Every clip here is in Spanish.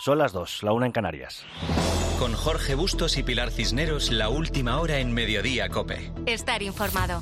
Son las 2, la 1 en Canarias. Con Jorge Bustos y Pilar Cisneros, la última hora en Mediodía COPE. Estar informado.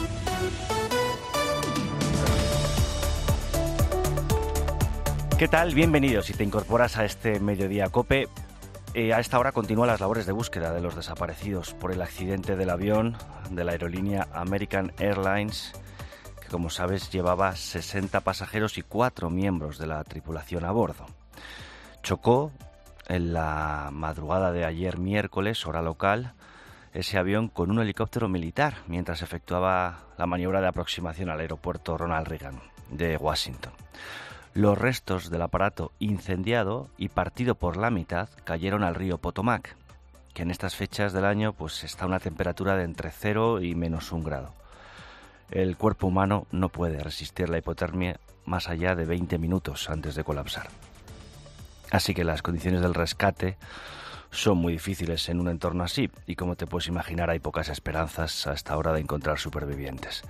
¿Qué tal? Bienvenidos si te incorporas a este Mediodía COPE. A esta hora continúan las labores de búsqueda de los desaparecidos por el accidente del avión de la aerolínea American Airlines, que como sabes llevaba 60 pasajeros y 4 miembros de la tripulación a bordo. Chocó en la madrugada de ayer miércoles, hora local, ese avión con un helicóptero militar mientras efectuaba la maniobra de aproximación al aeropuerto Ronald Reagan de Washington. Los restos del aparato incendiado y partido por la mitad cayeron al río Potomac, que en estas fechas del año pues está a una temperatura de entre 0 y menos 1 grado. El cuerpo humano no puede resistir la hipotermia más allá de 20 minutos antes de colapsar. Así que las condiciones del rescate son muy difíciles en un entorno así, y como te puedes imaginar hay pocas esperanzas a esta hora de encontrar supervivientes.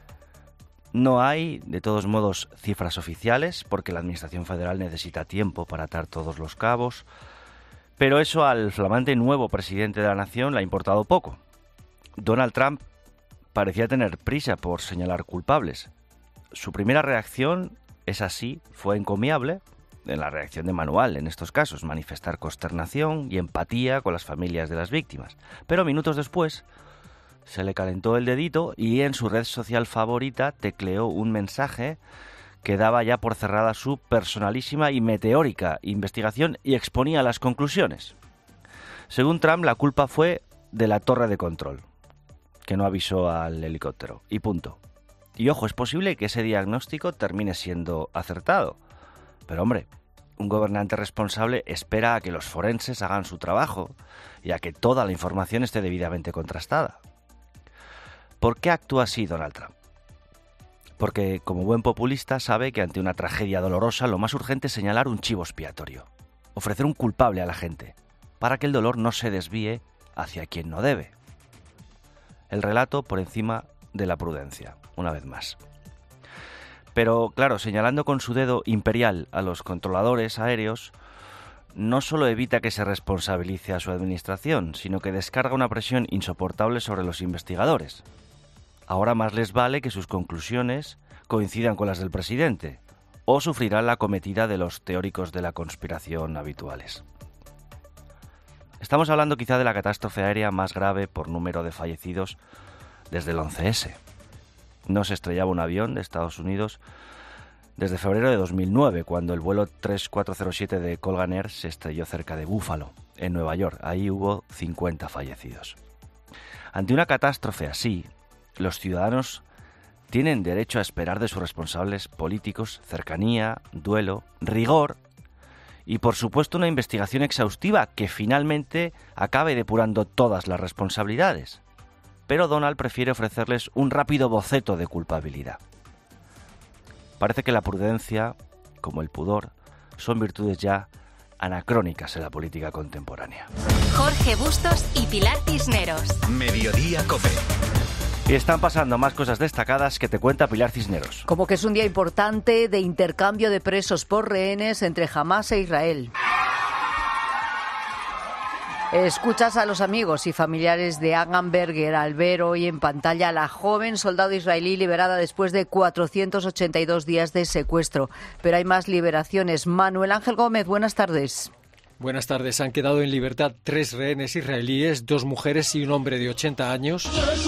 No hay, de todos modos, cifras oficiales, porque la Administración Federal necesita tiempo para atar todos los cabos, pero eso al flamante nuevo presidente de la nación le ha importado poco. Donald Trump parecía tener prisa por señalar culpables. Su primera reacción, es así, fue encomiable, en la reacción de manual en estos casos, manifestar consternación y empatía con las familias de las víctimas. Pero minutos después se le calentó el dedito y en su red social favorita tecleó un mensaje que daba ya por cerrada su personalísima y meteórica investigación y exponía las conclusiones. Según Trump, la culpa fue de la torre de control, que no avisó al helicóptero, y punto. Y ojo, es posible que ese diagnóstico termine siendo acertado. Pero hombre, un gobernante responsable espera a que los forenses hagan su trabajo y a que toda la información esté debidamente contrastada. ¿Por qué actúa así Donald Trump? Porque, como buen populista, sabe que ante una tragedia dolorosa lo más urgente es señalar un chivo expiatorio, ofrecer un culpable a la gente, para que el dolor no se desvíe hacia quien no debe. El relato por encima de la prudencia, una vez más. Pero, claro, señalando con su dedo imperial a los controladores aéreos, no solo evita que se responsabilice a su administración, sino que descarga una presión insoportable sobre los investigadores. Ahora más les vale que sus conclusiones coincidan con las del presidente, o sufrirán la acometida de los teóricos de la conspiración habituales. Estamos hablando quizá de la catástrofe aérea más grave por número de fallecidos desde el 11S. No se estrellaba un avión de Estados Unidos desde febrero de 2009, cuando el vuelo 3407 de Colgan Air se estrelló cerca de Buffalo, en Nueva York. Ahí hubo 50 fallecidos. Ante una catástrofe así, los ciudadanos tienen derecho a esperar de sus responsables políticos cercanía, duelo, rigor y, por supuesto, una investigación exhaustiva que finalmente acabe depurando todas las responsabilidades. Pero Donald prefiere ofrecerles un rápido boceto de culpabilidad. Parece que la prudencia, como el pudor, son virtudes ya anacrónicas en la política contemporánea. Jorge Bustos y Pilar Cisneros. Mediodía COPE. Y están pasando más cosas destacadas que te cuenta Pilar Cisneros. Como que es un día importante de intercambio de presos por rehenes entre Hamás e Israel. Escuchas a los amigos y familiares de Agan Berger al ver hoy en pantalla a la joven soldado israelí liberada después de 482 días de secuestro. Pero hay más liberaciones. Manuel Ángel Gómez, buenas tardes. Buenas tardes. Han quedado en libertad 3 rehenes israelíes, 2 mujeres y un hombre de 80 años.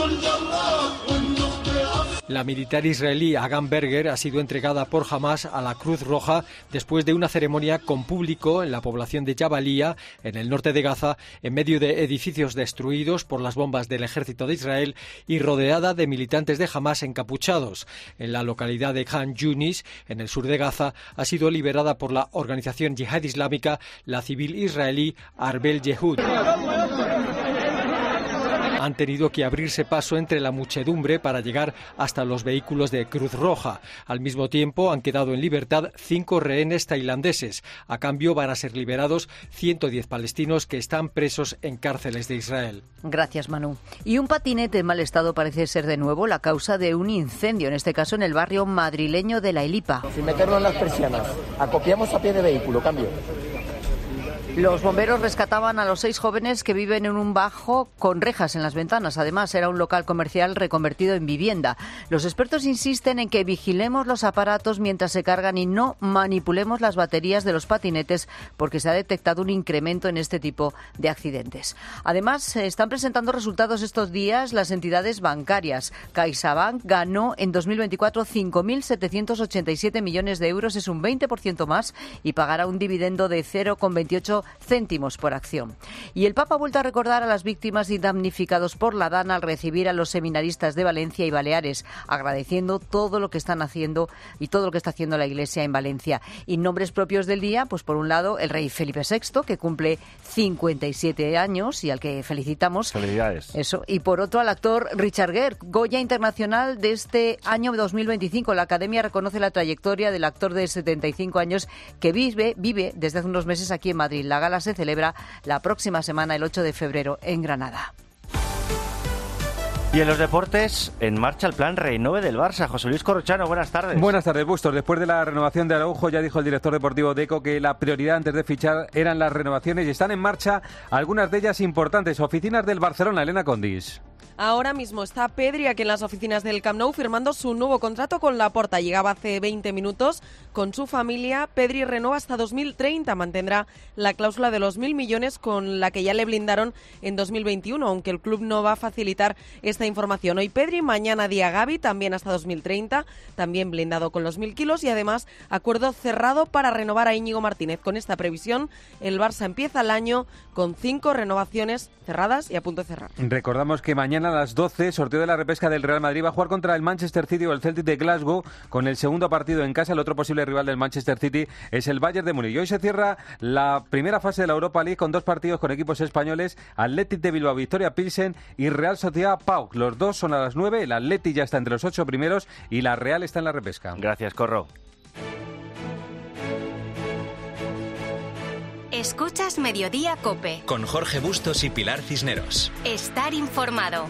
La militar israelí Agan Berger ha sido entregada por Hamás a la Cruz Roja después de una ceremonia con público en la población de Jabalía, en el norte de Gaza, en medio de edificios destruidos por las bombas del ejército de Israel y rodeada de militantes de Hamás encapuchados. En la localidad de Khan Yunis, en el sur de Gaza, ha sido liberada por la organización yihad islámica la civil israelí Arbel Yehud. Han tenido que abrirse paso entre la muchedumbre para llegar hasta los vehículos de Cruz Roja. Al mismo tiempo, han quedado en libertad 5 rehenes tailandeses. A cambio, van a ser liberados 110 palestinos que están presos en cárceles de Israel. Gracias, Manu. Y un patinete en mal estado parece ser de nuevo la causa de un incendio, en este caso en el barrio madrileño de La Elipa. Sin meternos en las persianas, acopiamos a pie de vehículo, cambio. Los bomberos rescataban a los 6 jóvenes que viven en un bajo con rejas en las ventanas. Además, era un local comercial reconvertido en vivienda. Los expertos insisten en que vigilemos los aparatos mientras se cargan y no manipulemos las baterías de los patinetes, porque se ha detectado un incremento en este tipo de accidentes. Además, se están presentando resultados estos días las entidades bancarias. CaixaBank ganó en 2024 5.787 millones de euros, es un 20% más, y pagará un dividendo de 0,28 céntimos por acción. Y el Papa ha vuelto a recordar a las víctimas y damnificados por la DANA al recibir a los seminaristas de Valencia y Baleares, agradeciendo todo lo que están haciendo y todo lo que está haciendo la Iglesia en Valencia. Y nombres propios del día, pues por un lado el rey Felipe VI, que cumple 57 años y al que felicitamos. Felicidades. Eso. Y por otro al actor Richard Gere, Goya Internacional de este año 2025. La Academia reconoce la trayectoria del actor de 75 años que vive desde hace unos meses aquí en Madrid. La gala se celebra la próxima semana, el 8 de febrero, en Granada. Y en los deportes, en marcha el plan Renove del Barça. José Luis Corrochano, buenas tardes. Buenas tardes, Bustos. Después de la renovación de Araujo, ya dijo el director deportivo Deco que la prioridad antes de fichar eran las renovaciones y están en marcha algunas de ellas importantes. Oficinas del Barcelona, Elena Condis. Ahora mismo está Pedri aquí en las oficinas del Camp Nou firmando su nuevo contrato con Laporta. Llegaba hace 20 minutos con su familia. Pedri renueva hasta 2030. Mantendrá la cláusula de los 1.000 millones con la que ya le blindaron en 2021, aunque el club no va a facilitar esta información. Hoy Pedri, mañana día Gavi, también hasta 2030, también blindado con los 1.000 kilos y además acuerdo cerrado para renovar a Íñigo Martínez. Con esta previsión, el Barça empieza el año con 5 renovaciones cerradas y a punto de cerrar. Recordamos que mañana a las 12, sorteo de la repesca del Real Madrid, va a jugar contra el Manchester City o el Celtic de Glasgow, con el segundo partido en casa. El otro posible rival del Manchester City es el Bayern de Múnich. Y hoy se cierra la primera fase de la Europa League con 2 partidos con equipos españoles: Athletic de Bilbao, Victoria Pilsen y Real Sociedad PAOK. Los dos son a las 9, el Athletic ya está entre los 8 primeros y la Real está en la repesca. Gracias, Corro. Escuchas Mediodía COPE. Con Jorge Bustos y Pilar Cisneros. Estar informado.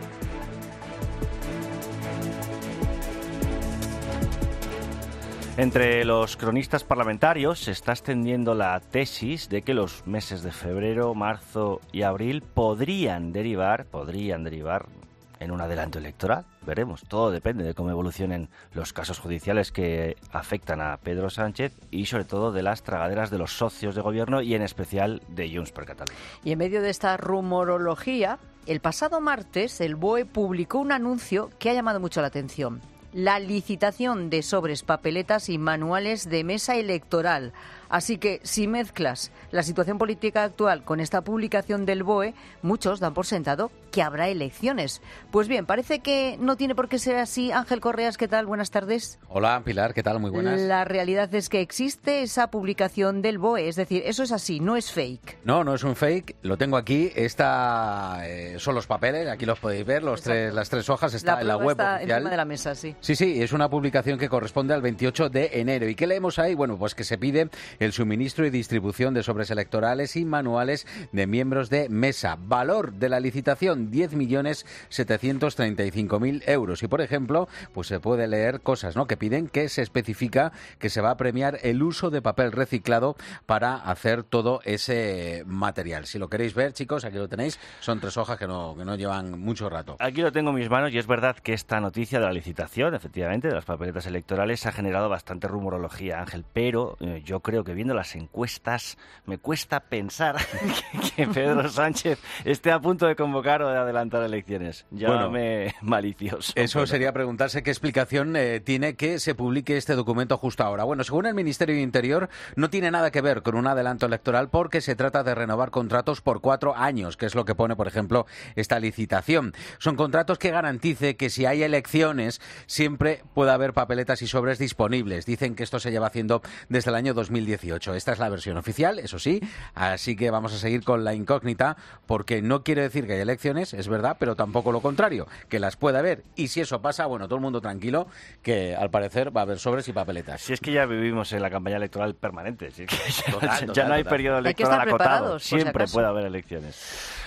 Entre los cronistas parlamentarios se está extendiendo la tesis de que los meses de febrero, marzo y abril podrían derivar en un adelanto electoral. Veremos, todo depende de cómo evolucionen los casos judiciales que afectan a Pedro Sánchez y sobre todo de las tragaderas de los socios de gobierno y en especial de Junts per Catalunya. Y en medio de esta rumorología, el pasado martes el BOE publicó un anuncio que ha llamado mucho la atención: la licitación de sobres, papeletas y manuales de mesa electoral. Así que si mezclas la situación política actual con esta publicación del BOE, muchos dan por sentado que habrá elecciones. Pues bien, parece que no tiene por qué ser así. Ángel Correas, ¿qué tal? Buenas tardes. Hola, Pilar, ¿qué tal? Muy buenas. La realidad es que existe esa publicación del BOE, es decir, eso es así, no es fake. No, no es un fake, lo tengo aquí. Son los papeles, aquí los podéis ver, las 3 hojas, está en la web está oficial. Encima de la mesa, sí. Sí, es una publicación que corresponde al 28 de enero. ¿Y qué leemos ahí? Bueno, pues que se pide el suministro y distribución de sobres electorales y manuales de miembros de mesa. Valor de la licitación, 10.735.000 euros. Y, por ejemplo, pues se puede leer cosas, ¿no?, que piden que se especifica que se va a premiar el uso de papel reciclado para hacer todo ese material. Si lo queréis ver, chicos, aquí lo tenéis. Son 3 hojas que no llevan mucho rato. Aquí lo tengo en mis manos y es verdad que esta noticia de la licitación, efectivamente, de las papeletas electorales, ha generado bastante rumorología, Ángel, pero yo creo que viendo las encuestas me cuesta pensar que Pedro Sánchez esté a punto de convocar o de adelantar elecciones. Llámame malicioso. Eso sería preguntarse qué explicación tiene que se publique este documento justo ahora. Bueno, según el Ministerio de Interior, no tiene nada que ver con un adelanto electoral porque se trata de renovar contratos por 4 años, que es lo que pone, por ejemplo, esta licitación. Son contratos que garantice que si hay elecciones siempre pueda haber papeletas y sobres disponibles. Dicen que esto se lleva haciendo desde el año 2018. Esta es la versión oficial, eso sí, así que vamos a seguir con la incógnita porque no quiere decir que haya elecciones, es verdad, pero tampoco lo contrario, que las pueda haber. Y si eso pasa, bueno, todo el mundo tranquilo, que al parecer va a haber sobres y papeletas. Si es que ya vivimos en la campaña electoral permanente, si es que ya no hay periodo electoral hay que estar acotado, preparados, siempre puede haber elecciones.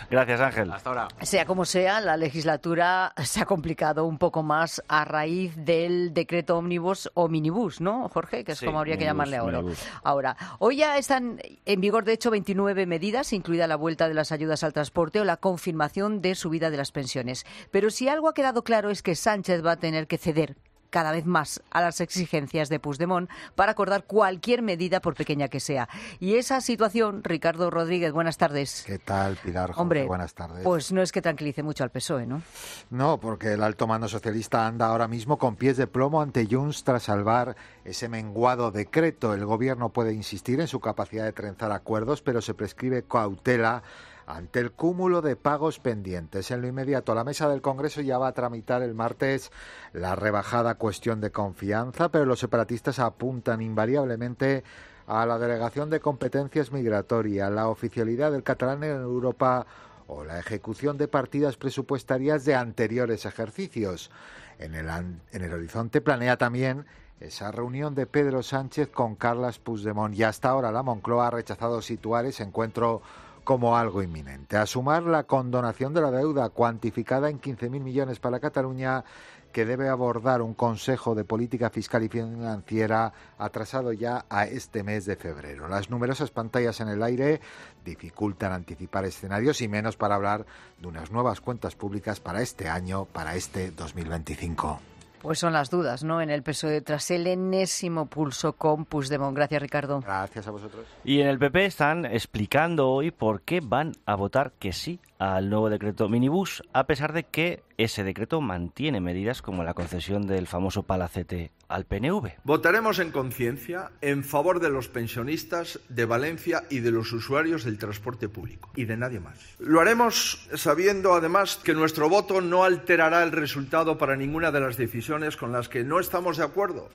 Gracias, Ángel. Hasta ahora. Sea como sea, la legislatura se ha complicado un poco más a raíz del decreto ómnibus o minibús, ¿no, Jorge? Que es como habría que llamarle ahora. Hoy ya están en vigor, de hecho, 29 medidas, incluida la vuelta de las ayudas al transporte o la confirmación de subida de las pensiones. Pero si algo ha quedado claro es que Sánchez va a tener que ceder cada vez más a las exigencias de Puigdemont para acordar cualquier medida, por pequeña que sea. Y esa situación, Ricardo Rodríguez, buenas tardes. ¿Qué tal, Pilar? Jorge, hombre, buenas tardes. Pues no es que tranquilice mucho al PSOE, ¿no? No, porque el alto mando socialista anda ahora mismo con pies de plomo ante Junts tras salvar ese menguado decreto. El gobierno puede insistir en su capacidad de trenzar acuerdos, pero se prescribe cautela ante el cúmulo de pagos pendientes. En lo inmediato, la mesa del Congreso ya va a tramitar el martes la rebajada cuestión de confianza, pero los separatistas apuntan invariablemente a la delegación de competencias migratorias, la oficialidad del catalán en Europa o la ejecución de partidas presupuestarias de anteriores ejercicios. En el horizonte planea también esa reunión de Pedro Sánchez con Carles Puigdemont, y hasta ahora la Moncloa ha rechazado situar ese encuentro como algo inminente. A sumar la condonación de la deuda cuantificada en 15.000 millones para Cataluña, que debe abordar un Consejo de Política Fiscal y Financiera atrasado ya a este mes de febrero. Las numerosas pantallas en el aire dificultan anticipar escenarios, y menos para hablar de unas nuevas cuentas públicas para este año, para este 2025. Pues son las dudas, ¿no?, en el PSOE tras el enésimo pulso con Puigdemont. Gracias, Ricardo. Gracias a vosotros. Y en el PP están explicando hoy por qué van a votar que sí al nuevo decreto minibús, a pesar de que ese decreto mantiene medidas como la concesión del famoso palacete al PNV. Votaremos en conciencia en favor de los pensionistas de Valencia y de los usuarios del transporte público, y de nadie más. Lo haremos sabiendo, además, que nuestro voto no alterará el resultado para ninguna de las decisiones con las que no estamos de acuerdo.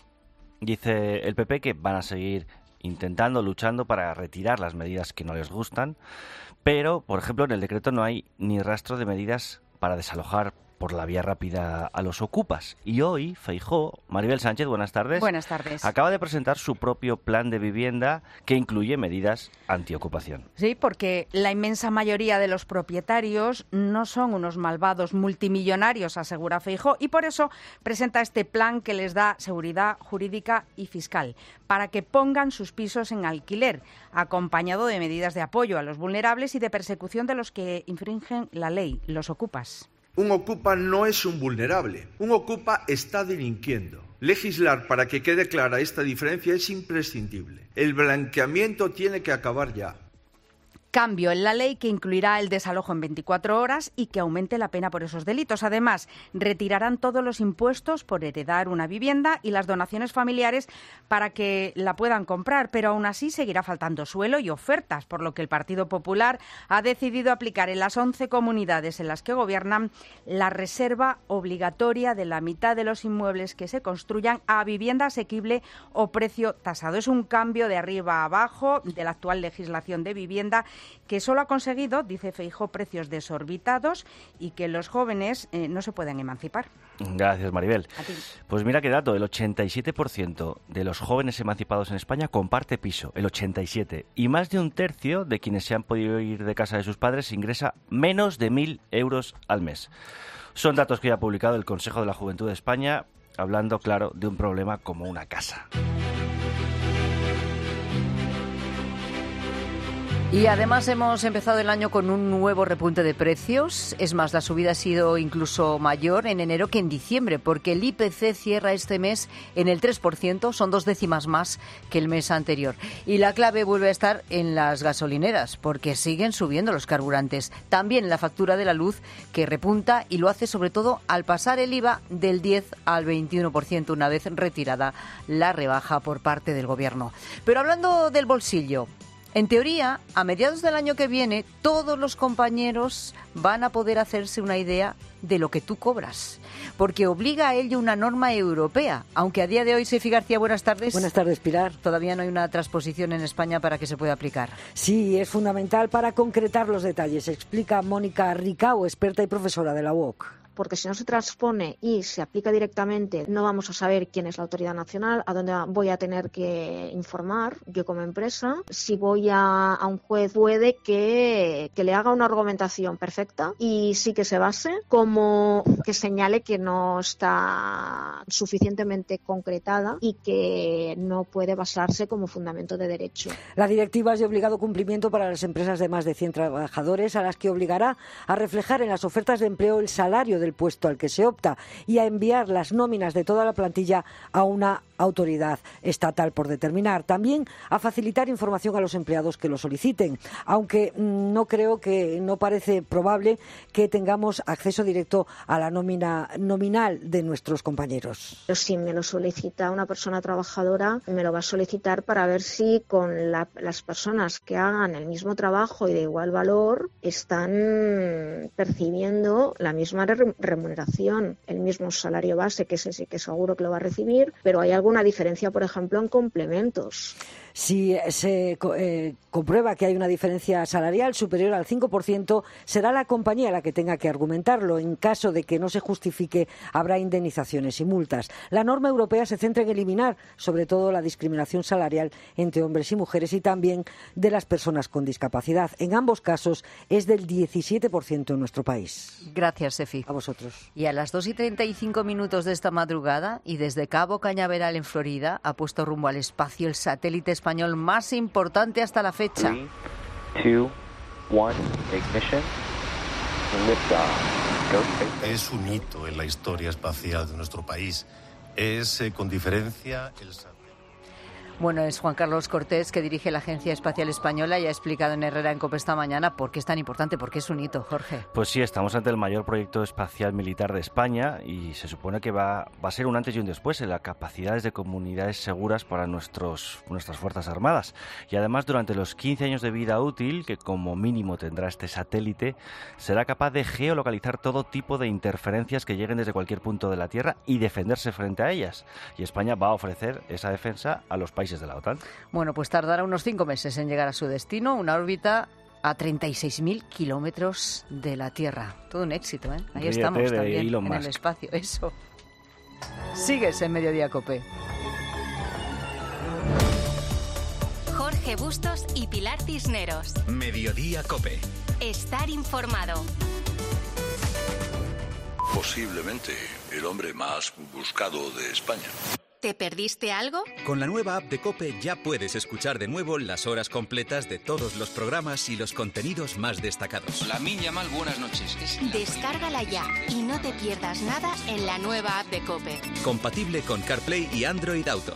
Dice el PP que van a seguir intentando, luchando para retirar las medidas que no les gustan, pero, por ejemplo, en el decreto no hay ni rastro de medidas para desalojar por la vía rápida a los ocupas. Y hoy Feijóo, Maribel Sánchez, buenas tardes. Buenas tardes. Acaba de presentar su propio plan de vivienda que incluye medidas antiocupación. Sí, porque la inmensa mayoría de los propietarios no son unos malvados multimillonarios, asegura Feijóo, y por eso presenta este plan que les da seguridad jurídica y fiscal para que pongan sus pisos en alquiler, acompañado de medidas de apoyo a los vulnerables y de persecución de los que infringen la ley, los ocupas. Un ocupa no es un vulnerable. Un ocupa está delinquiendo. Legislar para que quede clara esta diferencia es imprescindible. El blanqueamiento tiene que acabar ya. Cambio en la ley que incluirá el desalojo en 24 horas y que aumente la pena por esos delitos. Además, retirarán todos los impuestos por heredar una vivienda y las donaciones familiares para que la puedan comprar, pero aún así seguirá faltando suelo y ofertas, por lo que el Partido Popular ha decidido aplicar en las 11 comunidades en las que gobiernan la reserva obligatoria de la mitad de los inmuebles que se construyan a vivienda asequible o precio tasado. Es un cambio de arriba a abajo de la actual legislación de vivienda que solo ha conseguido, dice Feijóo, precios desorbitados y que los jóvenes no se pueden emancipar. Gracias, Maribel. A ti. Pues mira qué dato, el 87% de los jóvenes emancipados en España comparte piso, el 87%, y más de un tercio de quienes se han podido ir de casa de sus padres ingresa menos de 1.000 euros al mes. Son datos que ya ha publicado el Consejo de la Juventud de España, hablando, claro, de un problema como una casa. Y además hemos empezado el año con un nuevo repunte de precios. Es más, la subida ha sido incluso mayor en enero que en diciembre, porque el IPC cierra este mes en el 3%, son 2 décimas más que el mes anterior. Y la clave vuelve a estar en las gasolineras, porque siguen subiendo los carburantes. También en la factura de la luz, que repunta y lo hace sobre todo al pasar el IVA del 10 al 21%, una vez retirada la rebaja por parte del Gobierno. Pero hablando del bolsillo, en teoría, a mediados del año que viene, todos los compañeros van a poder hacerse una idea de lo que tú cobras, porque obliga a ello una norma europea, aunque a día de hoy, Sefi García, buenas tardes. Buenas tardes, Pilar. Todavía no hay una transposición en España para que se pueda aplicar. Sí, es fundamental para concretar los detalles, explica Mónica Ricao, experta y profesora de la UOC. porque si no se transpone y se aplica directamente, no vamos a saber quién es la autoridad nacional, a dónde voy a tener que informar yo como empresa. Si voy a un juez, puede que le haga una argumentación perfecta y sí que se base, como que señale que no está suficientemente concretada y que no puede basarse como fundamento de derecho. La directiva es de obligado cumplimiento para las empresas de más de 100 trabajadores, a las que obligará a reflejar en las ofertas de empleo el salario del puesto al que se opta y a enviar las nóminas de toda la plantilla a una autoridad estatal por determinar. También a facilitar información a los empleados que lo soliciten, aunque no parece probable que tengamos acceso directo a la nómina nominal de nuestros compañeros. Si me lo solicita una persona trabajadora, me lo va a solicitar para ver si con las personas que hagan el mismo trabajo y de igual valor están percibiendo la misma remuneración, el mismo salario base, que ese sí que seguro que lo va a recibir, pero hay alguna diferencia, por ejemplo, en complementos. Si se comprueba que hay una diferencia salarial superior al 5%, será la compañía la que tenga que argumentarlo. En caso de que no se justifique, habrá indemnizaciones y multas. La norma europea se centra en eliminar, sobre todo, la discriminación salarial entre hombres y mujeres y también de las personas con discapacidad. En ambos casos es del 17% en nuestro país. Gracias, Sefi. A vosotros. Y a las 2:35 de esta madrugada, y desde Cabo Cañaveral, en Florida, ha puesto rumbo al espacio el satélite español más importante hasta la fecha. 3, 2, 1, ignition, liftoff. Es un hito en la historia espacial de nuestro país. Es, con diferencia, el... Bueno, es Juan Carlos Cortés, que dirige la Agencia Espacial Española y ha explicado en Herrera en COPE esta mañana por qué es tan importante, por qué es un hito, Jorge. Pues sí, estamos ante el mayor proyecto espacial militar de España y se supone que va a ser un antes y un después en las capacidades de comunidades seguras para nuestras Fuerzas Armadas. Y además, durante los 15 años de vida útil, que como mínimo tendrá este satélite, será capaz de geolocalizar todo tipo de interferencias que lleguen desde cualquier punto de la Tierra y defenderse frente a ellas. Y España va a ofrecer esa defensa a los países de la OTAN. Bueno, pues tardará unos 5 meses en llegar a su destino, una órbita a 36.000 kilómetros de la Tierra. Todo un éxito, ¿eh? Ahí estamos también, en el espacio. Eso. Sigues en Mediodía COPE. Jorge Bustos y Pilar Cisneros. Mediodía COPE. Estar informado. Posiblemente el hombre más buscado de España. ¿Te perdiste algo? Con la nueva app de COPE ya puedes escuchar de nuevo las horas completas de todos los programas y los contenidos más destacados. La Minya Mal, buenas noches. Descárgala ya y no te pierdas nada en la nueva app de COPE. Compatible con CarPlay y Android Auto.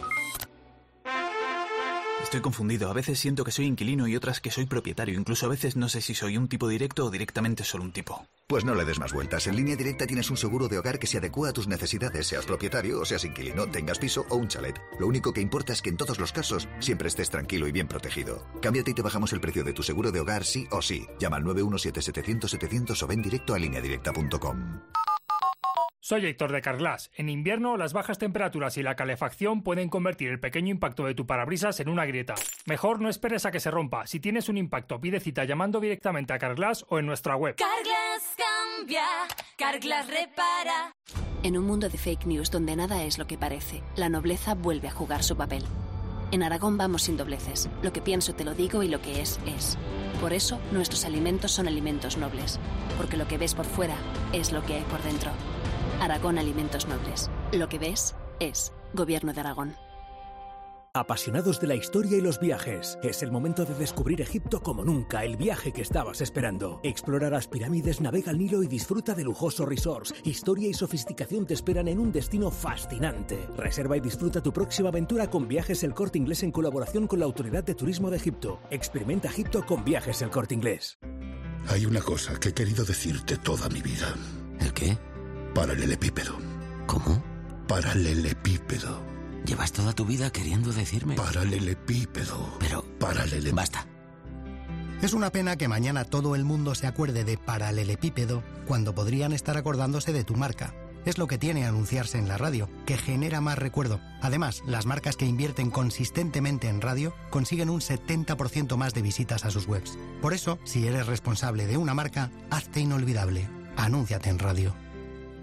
Estoy confundido. A veces siento que soy inquilino y otras que soy propietario. Incluso a veces no sé si soy un tipo directo o directamente solo un tipo. Pues no le des más vueltas. En Línea Directa tienes un seguro de hogar que se adecua a tus necesidades, seas propietario o seas inquilino, tengas piso o un chalet. Lo único que importa es que en todos los casos siempre estés tranquilo y bien protegido. Cámbiate y te bajamos el precio de tu seguro de hogar sí o sí. Llama al 917-700-700 o ven directo a lineadirecta.com. Soy Héctor de Carglass. En invierno, las bajas temperaturas y la calefacción pueden convertir el pequeño impacto de tu parabrisas en una grieta. Mejor no esperes a que se rompa. Si tienes un impacto, pide cita llamando directamente a Carglass o en nuestra web. Carglass cambia, Carglass repara. En un mundo de fake news donde nada es lo que parece, la nobleza vuelve a jugar su papel. En Aragón vamos sin dobleces. Lo que pienso te lo digo y lo que es, es. Por eso, nuestros alimentos son alimentos nobles. Porque lo que ves por fuera es lo que hay por dentro. Aragón Alimentos Nobles. Lo que ves es Gobierno de Aragón. Apasionados de la historia y los viajes, es el momento de descubrir Egipto como nunca, el viaje que estabas esperando. Explora las pirámides, navega el Nilo y disfruta de lujosos resorts. Historia y sofisticación te esperan en un destino fascinante. Reserva y disfruta tu próxima aventura con Viajes El Corte Inglés en colaboración con la Autoridad de Turismo de Egipto. Experimenta Egipto con Viajes El Corte Inglés. Hay una cosa que he querido decirte toda mi vida. ¿El qué? Paralelepípedo. ¿Cómo? Paralelepípedo. Llevas toda tu vida queriendo decirme. Paralelepípedo. Pero... Basta. Es una pena que mañana todo el mundo se acuerde de paralelepípedo cuando podrían estar acordándose de tu marca. Es lo que tiene anunciarse en la radio, que genera más recuerdo. Además, las marcas que invierten consistentemente en radio consiguen un 70% más de visitas a sus webs. Por eso, si eres responsable de una marca, hazte inolvidable. Anúnciate en radio.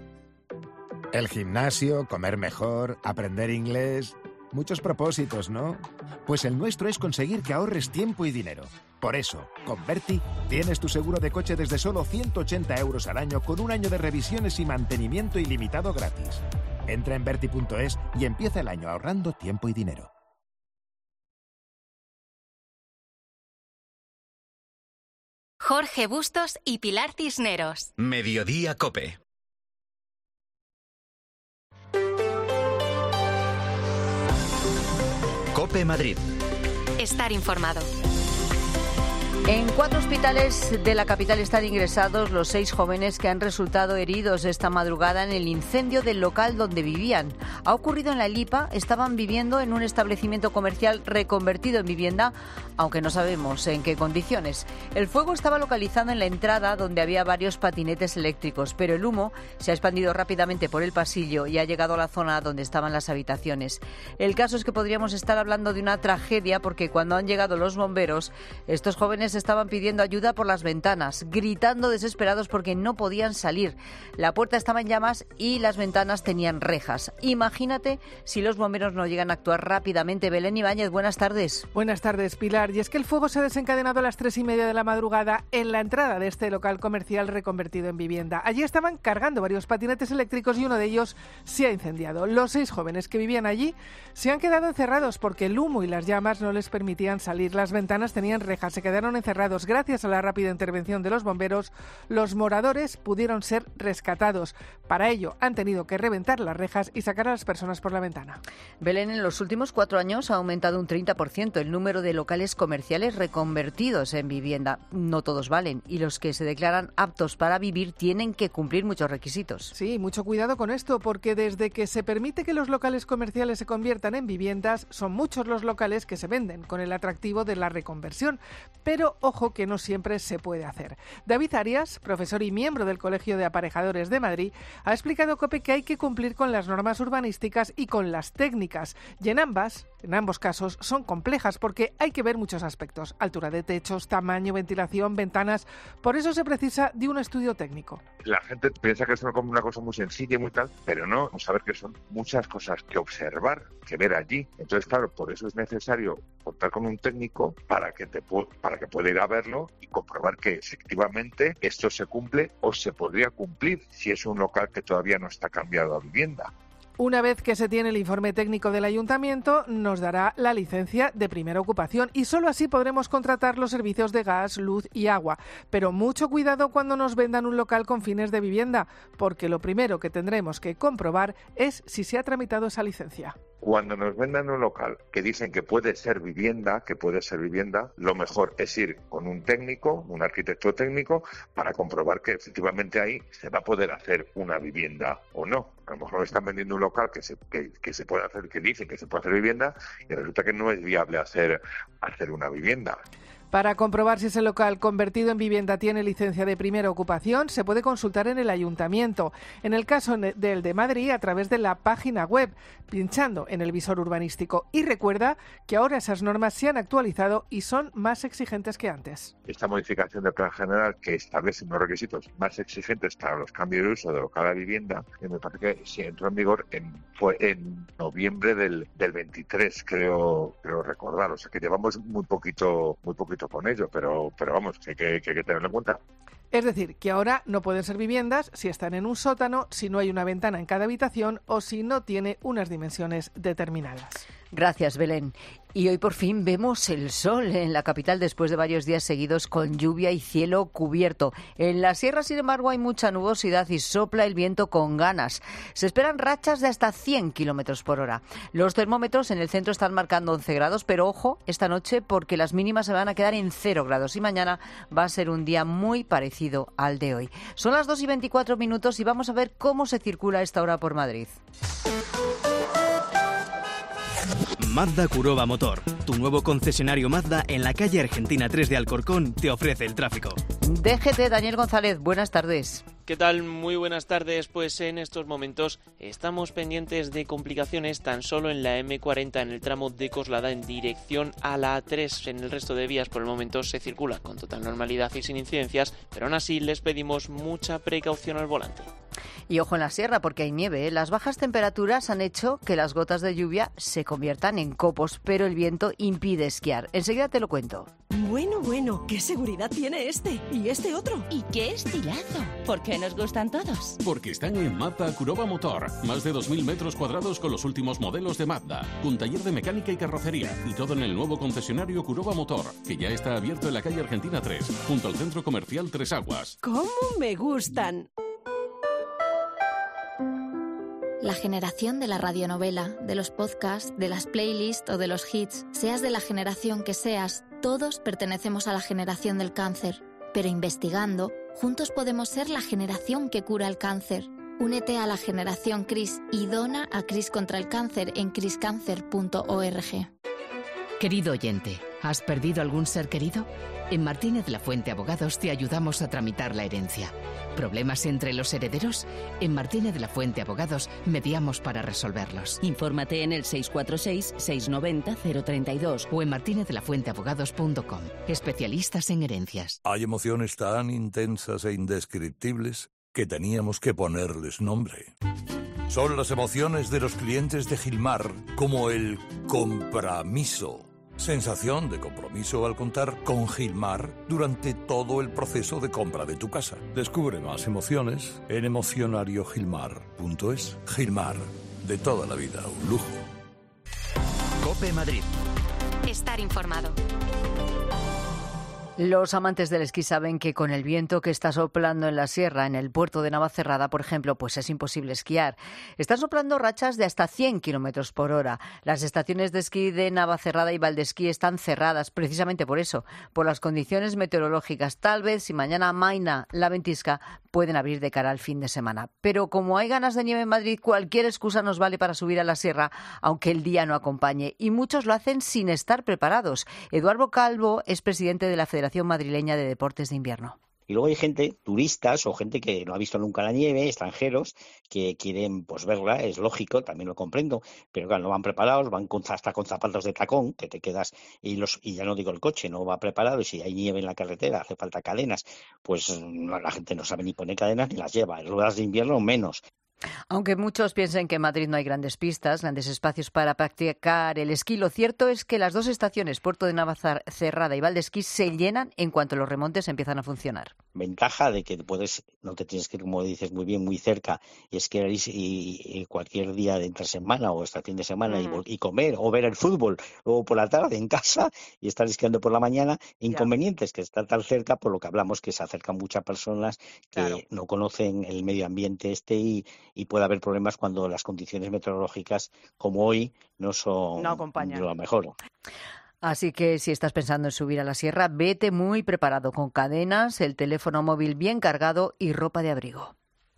El gimnasio, comer mejor, aprender inglés... Muchos propósitos, ¿no? Pues el nuestro es conseguir que ahorres tiempo y dinero. Por eso, con Berti tienes tu seguro de coche desde solo 180 euros al año con un año de revisiones y mantenimiento ilimitado gratis. Entra en Berti.es y empieza el año ahorrando tiempo y dinero. Jorge Bustos y Pilar Cisneros. Mediodía COPE. COPE Madrid. Estar informado. En 4 hospitales de la capital están ingresados los 6 jóvenes que han resultado heridos esta madrugada en el incendio del local donde vivían. Ha ocurrido en La Lipa, estaban viviendo en un establecimiento comercial reconvertido en vivienda, aunque no sabemos en qué condiciones. El fuego estaba localizado en la entrada donde había varios patinetes eléctricos, pero el humo se ha expandido rápidamente por el pasillo y ha llegado a la zona donde estaban las habitaciones. El caso es que podríamos estar hablando de una tragedia porque cuando han llegado los bomberos, estos jóvenes estaban pidiendo ayuda por las ventanas, gritando desesperados porque no podían salir. La puerta estaba en llamas y las ventanas tenían rejas. Imagínate si los bomberos no llegan a actuar rápidamente. Belén Ibáñez, buenas tardes. Buenas tardes, Pilar. Y es que el fuego se ha desencadenado a las 3:30 de la madrugada en la entrada de este local comercial reconvertido en vivienda. Allí estaban cargando varios patinetes eléctricos y uno de ellos se ha incendiado. Los 6 jóvenes que vivían allí se han quedado encerrados porque el humo y las llamas no les permitían salir. Las ventanas tenían rejas, se quedaron encerrados. Gracias a la rápida intervención de los bomberos, los moradores pudieron ser rescatados. Para ello, han tenido que reventar las rejas y sacar a las personas por la ventana. Belén, en los últimos 4 años ha aumentado un 30% el número de locales comerciales reconvertidos en vivienda. No todos valen y los que se declaran aptos para vivir tienen que cumplir muchos requisitos. Sí, mucho cuidado con esto, porque desde que se permite que los locales comerciales se conviertan en viviendas, son muchos los locales que se venden con el atractivo de la reconversión. Pero ojo que no siempre se puede hacer. David Arias, profesor y miembro del Colegio de Aparejadores de Madrid, ha explicado a COPE que hay que cumplir con las normas urbanísticas y con las técnicas. Y en ambos casos son complejas porque hay que ver muchos aspectos: altura de techos, tamaño, ventilación, ventanas. Por eso se precisa de un estudio técnico. La gente piensa que es como una cosa muy sencilla y muy tal, pero no, vamos a ver que son muchas cosas que observar, que ver allí. Entonces, claro, por eso es necesario contar con un técnico para que pueda ir a verlo y comprobar que efectivamente esto se cumple o se podría cumplir si es un local que todavía no está cambiado a vivienda. Una vez que se tiene el informe técnico del ayuntamiento, nos dará la licencia de primera ocupación y solo así podremos contratar los servicios de gas, luz y agua. Pero mucho cuidado cuando nos vendan un local con fines de vivienda, porque lo primero que tendremos que comprobar es si se ha tramitado esa licencia. Cuando nos vendan un local que dicen que puede ser vivienda, lo mejor es ir con un técnico, un arquitecto técnico, para comprobar que efectivamente ahí se va a poder hacer una vivienda o no. A lo mejor están vendiendo un local que se puede hacer, que dicen que se puede hacer vivienda, y resulta que no es viable hacer una vivienda. Para comprobar si ese local convertido en vivienda tiene licencia de primera ocupación, se puede consultar en el ayuntamiento. En el caso del de Madrid, a través de la página web, pinchando en el visor urbanístico. Y recuerda que ahora esas normas se han actualizado y son más exigentes que antes. Esta modificación del plan general, que establece unos requisitos más exigentes para los cambios de uso de local a vivienda, me parece que sí entró en vigor fue en noviembre del 23, creo recordar. O sea que llevamos muy poquito con ello, pero vamos, que hay que tenerlo en cuenta. Es decir, que ahora no pueden ser viviendas si están en un sótano, si no hay una ventana en cada habitación o si no tiene unas dimensiones determinadas. Gracias, Belén. Y hoy por fin vemos el sol en la capital después de varios días seguidos con lluvia y cielo cubierto. En la sierra, sin embargo, hay mucha nubosidad y sopla el viento con ganas. Se esperan rachas de hasta 100 kilómetros por hora. Los termómetros en el centro están marcando 11 grados, pero ojo esta noche porque las mínimas se van a quedar en 0 grados y mañana va a ser un día muy parecido al de hoy. Son las 2:24 y vamos a ver cómo se circula a esta hora por Madrid. Mazda Curoba Motor, tu nuevo concesionario Mazda en la calle Argentina 3 de Alcorcón, te ofrece el tráfico. DGT, Daniel González, buenas tardes. ¿Qué tal? Muy buenas tardes. Pues en estos momentos estamos pendientes de complicaciones tan solo en la M40 en el tramo de Coslada en dirección a la A3. En el resto de vías por el momento se circula con total normalidad y sin incidencias, pero aún así les pedimos mucha precaución al volante. Y ojo en la sierra porque hay nieve, ¿eh? Las bajas temperaturas han hecho que las gotas de lluvia se conviertan en copos, pero el viento impide esquiar. Enseguida te lo cuento. Bueno, ¿qué seguridad tiene este? ¿Y este otro? ¿Y qué estilazo? ¿Por qué nos gustan todos? Porque están en Mazda Kuroba Motor. Más de 2.000 metros cuadrados con los últimos modelos de Mazda. Un taller de mecánica y carrocería. Y todo en el nuevo concesionario Kuroba Motor, que ya está abierto en la calle Argentina 3, junto al centro comercial Tres Aguas. ¿Cómo me gustan? La generación de la radionovela, de los podcasts, de las playlists o de los hits, seas de la generación que seas, todos pertenecemos a la generación del cáncer. Pero investigando, juntos podemos ser la generación que cura el cáncer. Únete a la generación CRIS y dona a CRIS contra el cáncer en criscancer.org. Querido oyente, ¿has perdido algún ser querido? En Martínez La Fuente Abogados te ayudamos a tramitar la herencia. ¿Problemas entre los herederos? En Martínez La Fuente Abogados mediamos para resolverlos. Infórmate en el 646-690-032 o en martinezlafuenteabogados.com. Especialistas en herencias. Hay emociones tan intensas e indescriptibles que teníamos que ponerles nombre. Son las emociones de los clientes de Gilmar, como el compromiso. Sensación de compromiso al contar con Gilmar durante todo el proceso de compra de tu casa. Descubre más emociones en emocionariogilmar.es. Gilmar, de toda la vida, un lujo. COPE Madrid. Estar informado. Los amantes del esquí saben que con el viento que está soplando en la sierra, en el puerto de Navacerrada, por ejemplo, pues es imposible esquiar. Están soplando rachas de hasta 100 kilómetros por hora. Las estaciones de esquí de Navacerrada y Valdesquí están cerradas precisamente por eso, por las condiciones meteorológicas. Tal vez si mañana amaina la ventisca, pueden abrir de cara al fin de semana. Pero como hay ganas de nieve en Madrid, cualquier excusa nos vale para subir a la sierra, aunque el día no acompañe. Y muchos lo hacen sin estar preparados. Eduardo Calvo es presidente de la Federación Madrileña de Deportes de Invierno. Y luego hay gente, turistas o gente que no ha visto nunca la nieve, extranjeros, que quieren pues verla, es lógico, también lo comprendo, pero claro, no van preparados, van hasta con zapatos de tacón, que te quedas, y ya no digo el coche, no va preparado, y si hay nieve en la carretera, hace falta cadenas, pues la gente no sabe ni poner cadenas ni las lleva, en ruedas de invierno menos. Aunque muchos piensen que en Madrid no hay grandes pistas, grandes espacios para practicar el esquí, lo cierto es que las dos estaciones, Puerto de Navacerrada y Valdesquí, se llenan en cuanto los remontes empiezan a funcionar. Ventaja de que no te tienes que ir, como dices muy bien, muy cerca, y esquiar y cualquier día de entre semana o hasta el fin de semana y comer o ver el fútbol, o por la tarde en casa y estar esquiando por la mañana. Inconvenientes que estar tan cerca, por lo que hablamos, que se acercan muchas personas que no conocen el medio ambiente y puede haber problemas cuando las condiciones meteorológicas como hoy no acompañan lo mejor. Así que si estás pensando en subir a la sierra, vete muy preparado con cadenas, el teléfono móvil bien cargado y ropa de abrigo.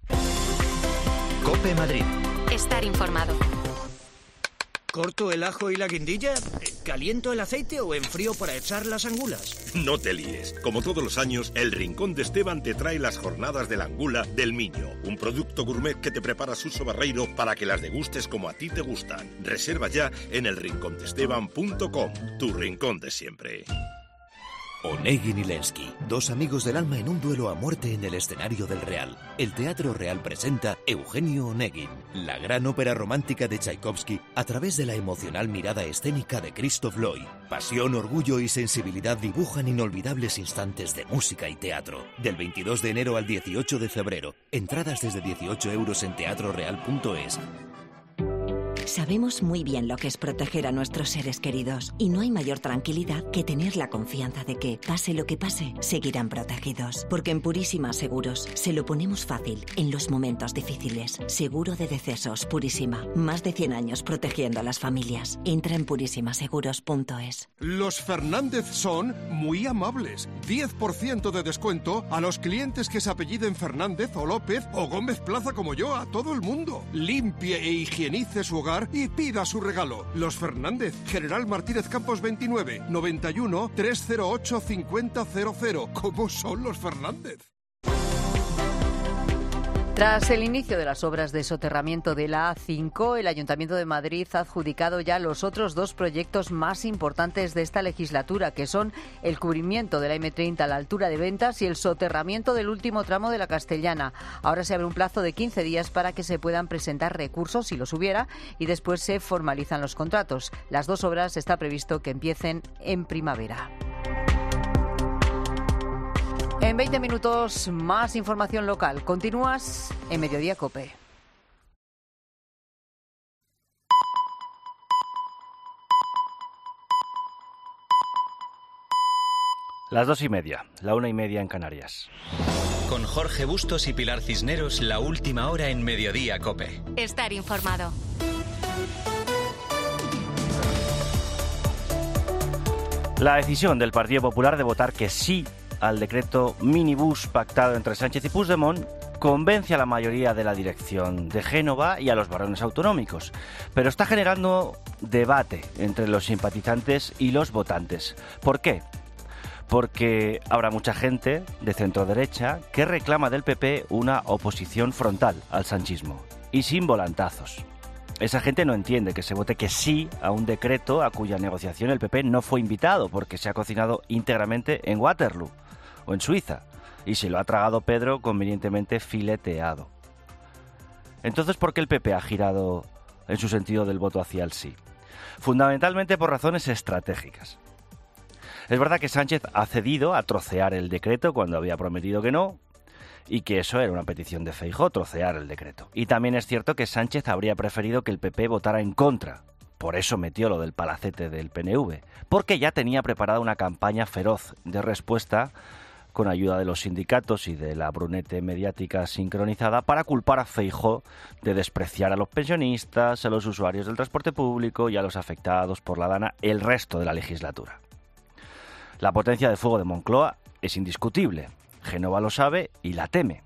COPE Madrid. Estar informado. ¿Corto el ajo y la guindilla? ¿Caliento el aceite o enfrío para echar las angulas? No te líes. Como todos los años, el Rincón de Esteban te trae las jornadas de la angula del Miño, un producto gourmet que te prepara Suso Barreiro para que las degustes como a ti te gustan. Reserva ya en elrincondesteban.com, tu rincón de siempre. Onegin y Lenski, dos amigos del alma en un duelo a muerte en el escenario del Real. El Teatro Real presenta Eugenio Onegin, la gran ópera romántica de Tchaikovsky a través de la emocional mirada escénica de Christoph Loy. Pasión, orgullo y sensibilidad dibujan inolvidables instantes de música y teatro. Del 22 de enero al 18 de febrero. Entradas desde 18 € en teatroreal.es. Sabemos muy bien lo que es proteger a nuestros seres queridos y no hay mayor tranquilidad que tener la confianza de que, pase lo que pase, seguirán protegidos. Porque en Purísima Seguros se lo ponemos fácil en los momentos difíciles. Seguro de decesos Purísima. Más de 100 años protegiendo a las familias. Entra en purísimaseguros.es. Los Fernández son muy amables. 10% de descuento a los clientes que se apelliden Fernández o López o Gómez Plaza como yo, a todo el mundo. Limpie e higienice su hogar y pida su regalo. Los Fernández, General Martínez Campos 29, 91 308 5000. ¿Cómo son los Fernández? Tras el inicio de las obras de soterramiento de la A5, el Ayuntamiento de Madrid ha adjudicado ya los otros dos proyectos más importantes de esta legislatura, que son el cubrimiento de la M30 a la altura de Ventas y el soterramiento del último tramo de la Castellana. Ahora se abre un plazo de 15 días para que se puedan presentar recursos, si los hubiera, y después se formalizan los contratos. Las dos obras está previsto que empiecen en primavera. En 20 minutos, más información local. Continúas en Mediodía COPE. Las 2:30, la 1:30 en Canarias. Con Jorge Bustos y Pilar Cisneros, la última hora en Mediodía COPE. Estar informado. La decisión del Partido Popular de votar que sí al decreto minibús pactado entre Sánchez y Puigdemont convence a la mayoría de la dirección de Génova y a los barones autonómicos, pero está generando debate entre los simpatizantes y los votantes. ¿Por qué? Porque habrá mucha gente de centro-derecha que reclama del PP una oposición frontal al sanchismo y sin volantazos. Esa gente no entiende que se vote que sí a un decreto a cuya negociación el PP no fue invitado porque se ha cocinado íntegramente en Waterloo o en Suiza y se lo ha tragado Pedro convenientemente fileteado. Entonces, ¿por qué el PP ha girado en su sentido del voto hacia el sí? Fundamentalmente por razones estratégicas. Es verdad que Sánchez ha cedido a trocear el decreto cuando había prometido que no, y que eso era una petición de Feijóo, trocear el decreto. Y también es cierto que Sánchez habría preferido que el PP votara en contra. Por eso metió lo del palacete del PNV, porque ya tenía preparada una campaña feroz de respuesta con ayuda de los sindicatos y de la brunete mediática sincronizada para culpar a Feijóo de despreciar a los pensionistas, a los usuarios del transporte público y a los afectados por la Dana el resto de la legislatura. La potencia de fuego de Moncloa es indiscutible. Génova lo sabe y la teme.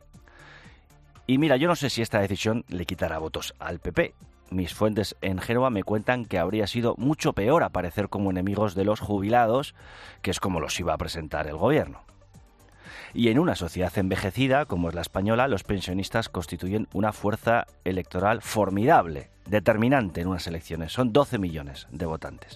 Y mira, yo no sé si esta decisión le quitará votos al PP. Mis fuentes en Génova me cuentan que habría sido mucho peor aparecer como enemigos de los jubilados, que es como los iba a presentar el gobierno. Y en una sociedad envejecida como es la española, los pensionistas constituyen una fuerza electoral formidable, determinante en unas elecciones. Son 12 millones de votantes.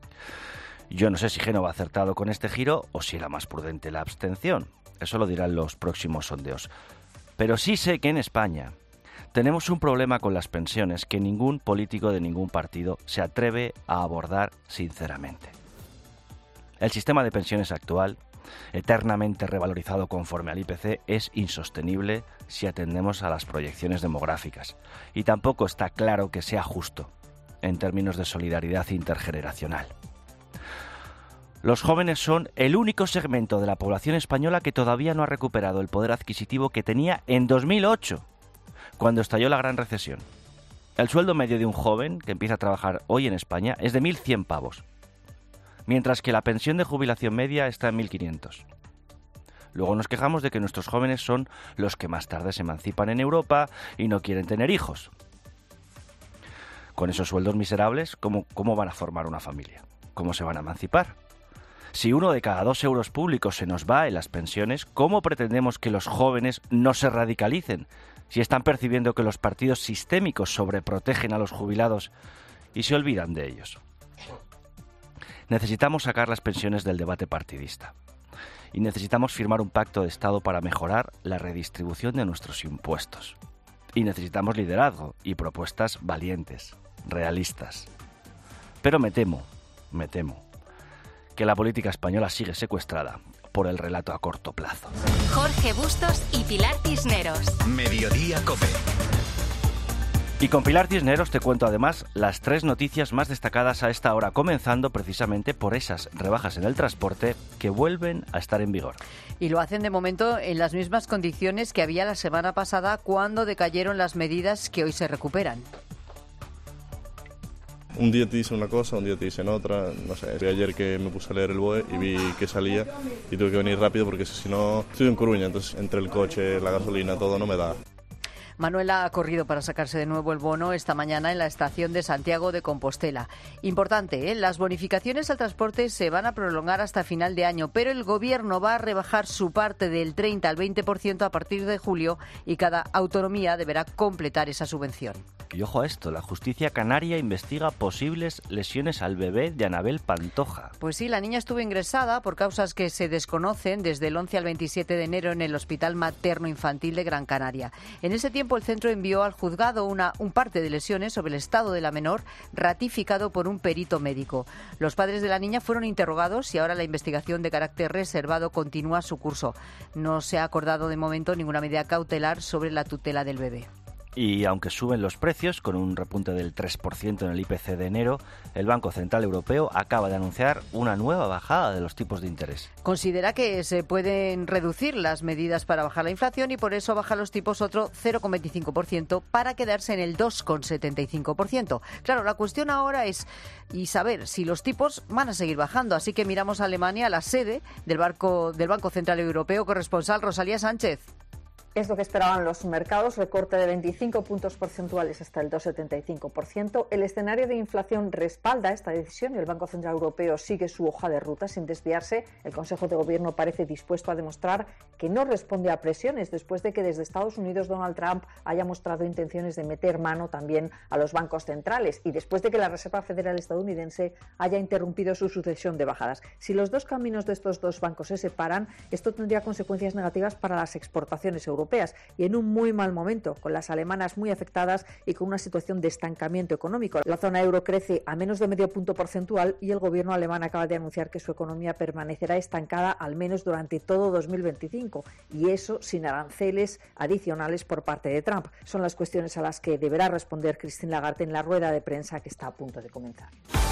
Yo no sé si Génova ha acertado con este giro o si era más prudente la abstención. Eso lo dirán los próximos sondeos. Pero sí sé que en España tenemos un problema con las pensiones que ningún político de ningún partido se atreve a abordar sinceramente. El sistema de pensiones actual, eternamente revalorizado conforme al IPC, es insostenible si atendemos a las proyecciones demográficas. Y tampoco está claro que sea justo en términos de solidaridad intergeneracional. Los jóvenes son el único segmento de la población española que todavía no ha recuperado el poder adquisitivo que tenía en 2008, cuando estalló la gran recesión. El sueldo medio de un joven que empieza a trabajar hoy en España es de 1.100 pavos, mientras que la pensión de jubilación media está en 1.500. Luego nos quejamos de que nuestros jóvenes son los que más tarde se emancipan en Europa y no quieren tener hijos. Con esos sueldos miserables, ¿cómo van a formar una familia? ¿Cómo se van a emancipar? Si 1 de cada 2 euros públicos se nos va en las pensiones, ¿cómo pretendemos que los jóvenes no se radicalicen si están percibiendo que los partidos sistémicos sobreprotegen a los jubilados y se olvidan de ellos? Necesitamos sacar las pensiones del debate partidista y necesitamos firmar un pacto de Estado para mejorar la redistribución de nuestros impuestos. Y necesitamos liderazgo y propuestas valientes, realistas. Pero me temo que la política española sigue secuestrada por el relato a corto plazo. Jorge Bustos y Pilar Cisneros. Mediodía COPE. Y con Pilar Cisneros te cuento además las 3 noticias más destacadas a esta hora, comenzando precisamente por esas rebajas en el transporte que vuelven a estar en vigor. Y lo hacen de momento en las mismas condiciones que había la semana pasada cuando decayeron las medidas que hoy se recuperan. Un día te dicen una cosa, un día te dicen otra, no sé. Ayer que me puse a leer el BOE y vi que salía y tuve que venir rápido porque si no estoy en Coruña, entonces entre el coche, la gasolina, todo no me da. Manuela ha corrido para sacarse de nuevo el bono esta mañana en la estación de Santiago de Compostela. Importante, las bonificaciones al transporte se van a prolongar hasta final de año, pero el Gobierno va a rebajar su parte del 30 al 20% a partir de julio y cada autonomía deberá completar esa subvención. Y ojo a esto, la justicia canaria investiga posibles lesiones al bebé de Anabel Pantoja. Pues sí, la niña estuvo ingresada por causas que se desconocen desde el 11 al 27 de enero en el Hospital Materno Infantil de Gran Canaria. En ese tiempo el centro envió al juzgado un parte de lesiones sobre el estado de la menor ratificado por un perito médico. Los padres de la niña fueron interrogados y ahora la investigación de carácter reservado continúa su curso. No se ha acordado de momento ninguna medida cautelar sobre la tutela del bebé. Y aunque suben los precios, con un repunte del 3% en el IPC de enero, el Banco Central Europeo acaba de anunciar una nueva bajada de los tipos de interés. Considera que se pueden reducir las medidas para bajar la inflación y por eso baja los tipos otro 0,25% para quedarse en el 2,75%. Claro, la cuestión ahora es saber si los tipos van a seguir bajando. Así que miramos a Alemania, la sede del Banco Central Europeo. Corresponsal Rosalía Sánchez. Es lo que esperaban los mercados, recorte de 25 puntos porcentuales hasta el 2,75%. El escenario de inflación respalda esta decisión y el Banco Central Europeo sigue su hoja de ruta sin desviarse. El Consejo de Gobierno parece dispuesto a demostrar que no responde a presiones después de que desde Estados Unidos Donald Trump haya mostrado intenciones de meter mano también a los bancos centrales y después de que la Reserva Federal estadounidense haya interrumpido su sucesión de bajadas. Si los dos caminos de estos dos bancos se separan, esto tendría consecuencias negativas para las exportaciones europeas y en un muy mal momento, con las alemanas muy afectadas y con una situación de estancamiento económico. La zona euro crece a menos de medio punto porcentual y el gobierno alemán acaba de anunciar que su economía permanecerá estancada al menos durante todo 2025 y eso sin aranceles adicionales por parte de Trump. Son las cuestiones a las que deberá responder Christine Lagarde en la rueda de prensa que está a punto de comenzar.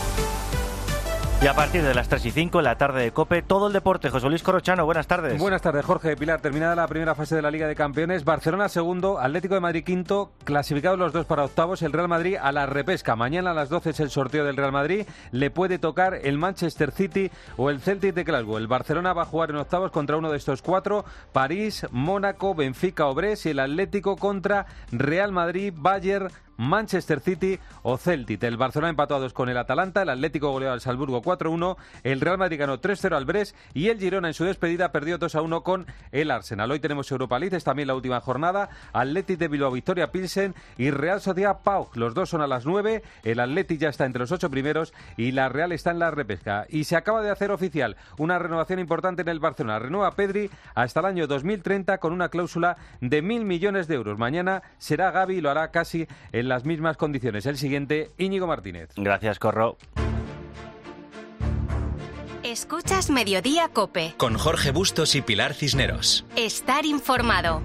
Y a partir de las 3:05 en la tarde de COPE, todo el deporte. José Luis Corrochano, buenas tardes. Buenas tardes, Jorge. Pilar, terminada la primera fase de la Liga de Campeones, Barcelona segundo, Atlético de Madrid quinto, clasificados los dos para octavos, el Real Madrid a la repesca. Mañana a las 12 es el sorteo del Real Madrid, le puede tocar el Manchester City o el Celtic de Glasgow. El Barcelona va a jugar en octavos contra uno de estos cuatro, París, Mónaco, Benfica o Brest, y el Atlético contra Real Madrid, Bayern, Manchester City o Celtic. El Barcelona empató a 2 con el Atalanta, el Atlético goleó al Salzburgo 4-1, el Real Madrid ganó 3-0 al Brest y el Girona en su despedida perdió 2-1 con el Arsenal. Hoy tenemos Europa League, es también la última jornada, Athletic de Bilbao, Victoria Pilsen y Real Sociedad PAOK. Los dos son a las 9, el Athletic ya está entre los 8 primeros y la Real está en la repesca. Y se acaba de hacer oficial una renovación importante en el Barcelona. Renueva Pedri hasta el año 2030 con una cláusula de 1.000 millones de euros. Mañana será Gavi y lo hará casi en las mismas condiciones. El siguiente, Íñigo Martínez. Gracias, Corro. Escuchas Mediodía COPE. Con Jorge Bustos y Pilar Cisneros. Estar informado.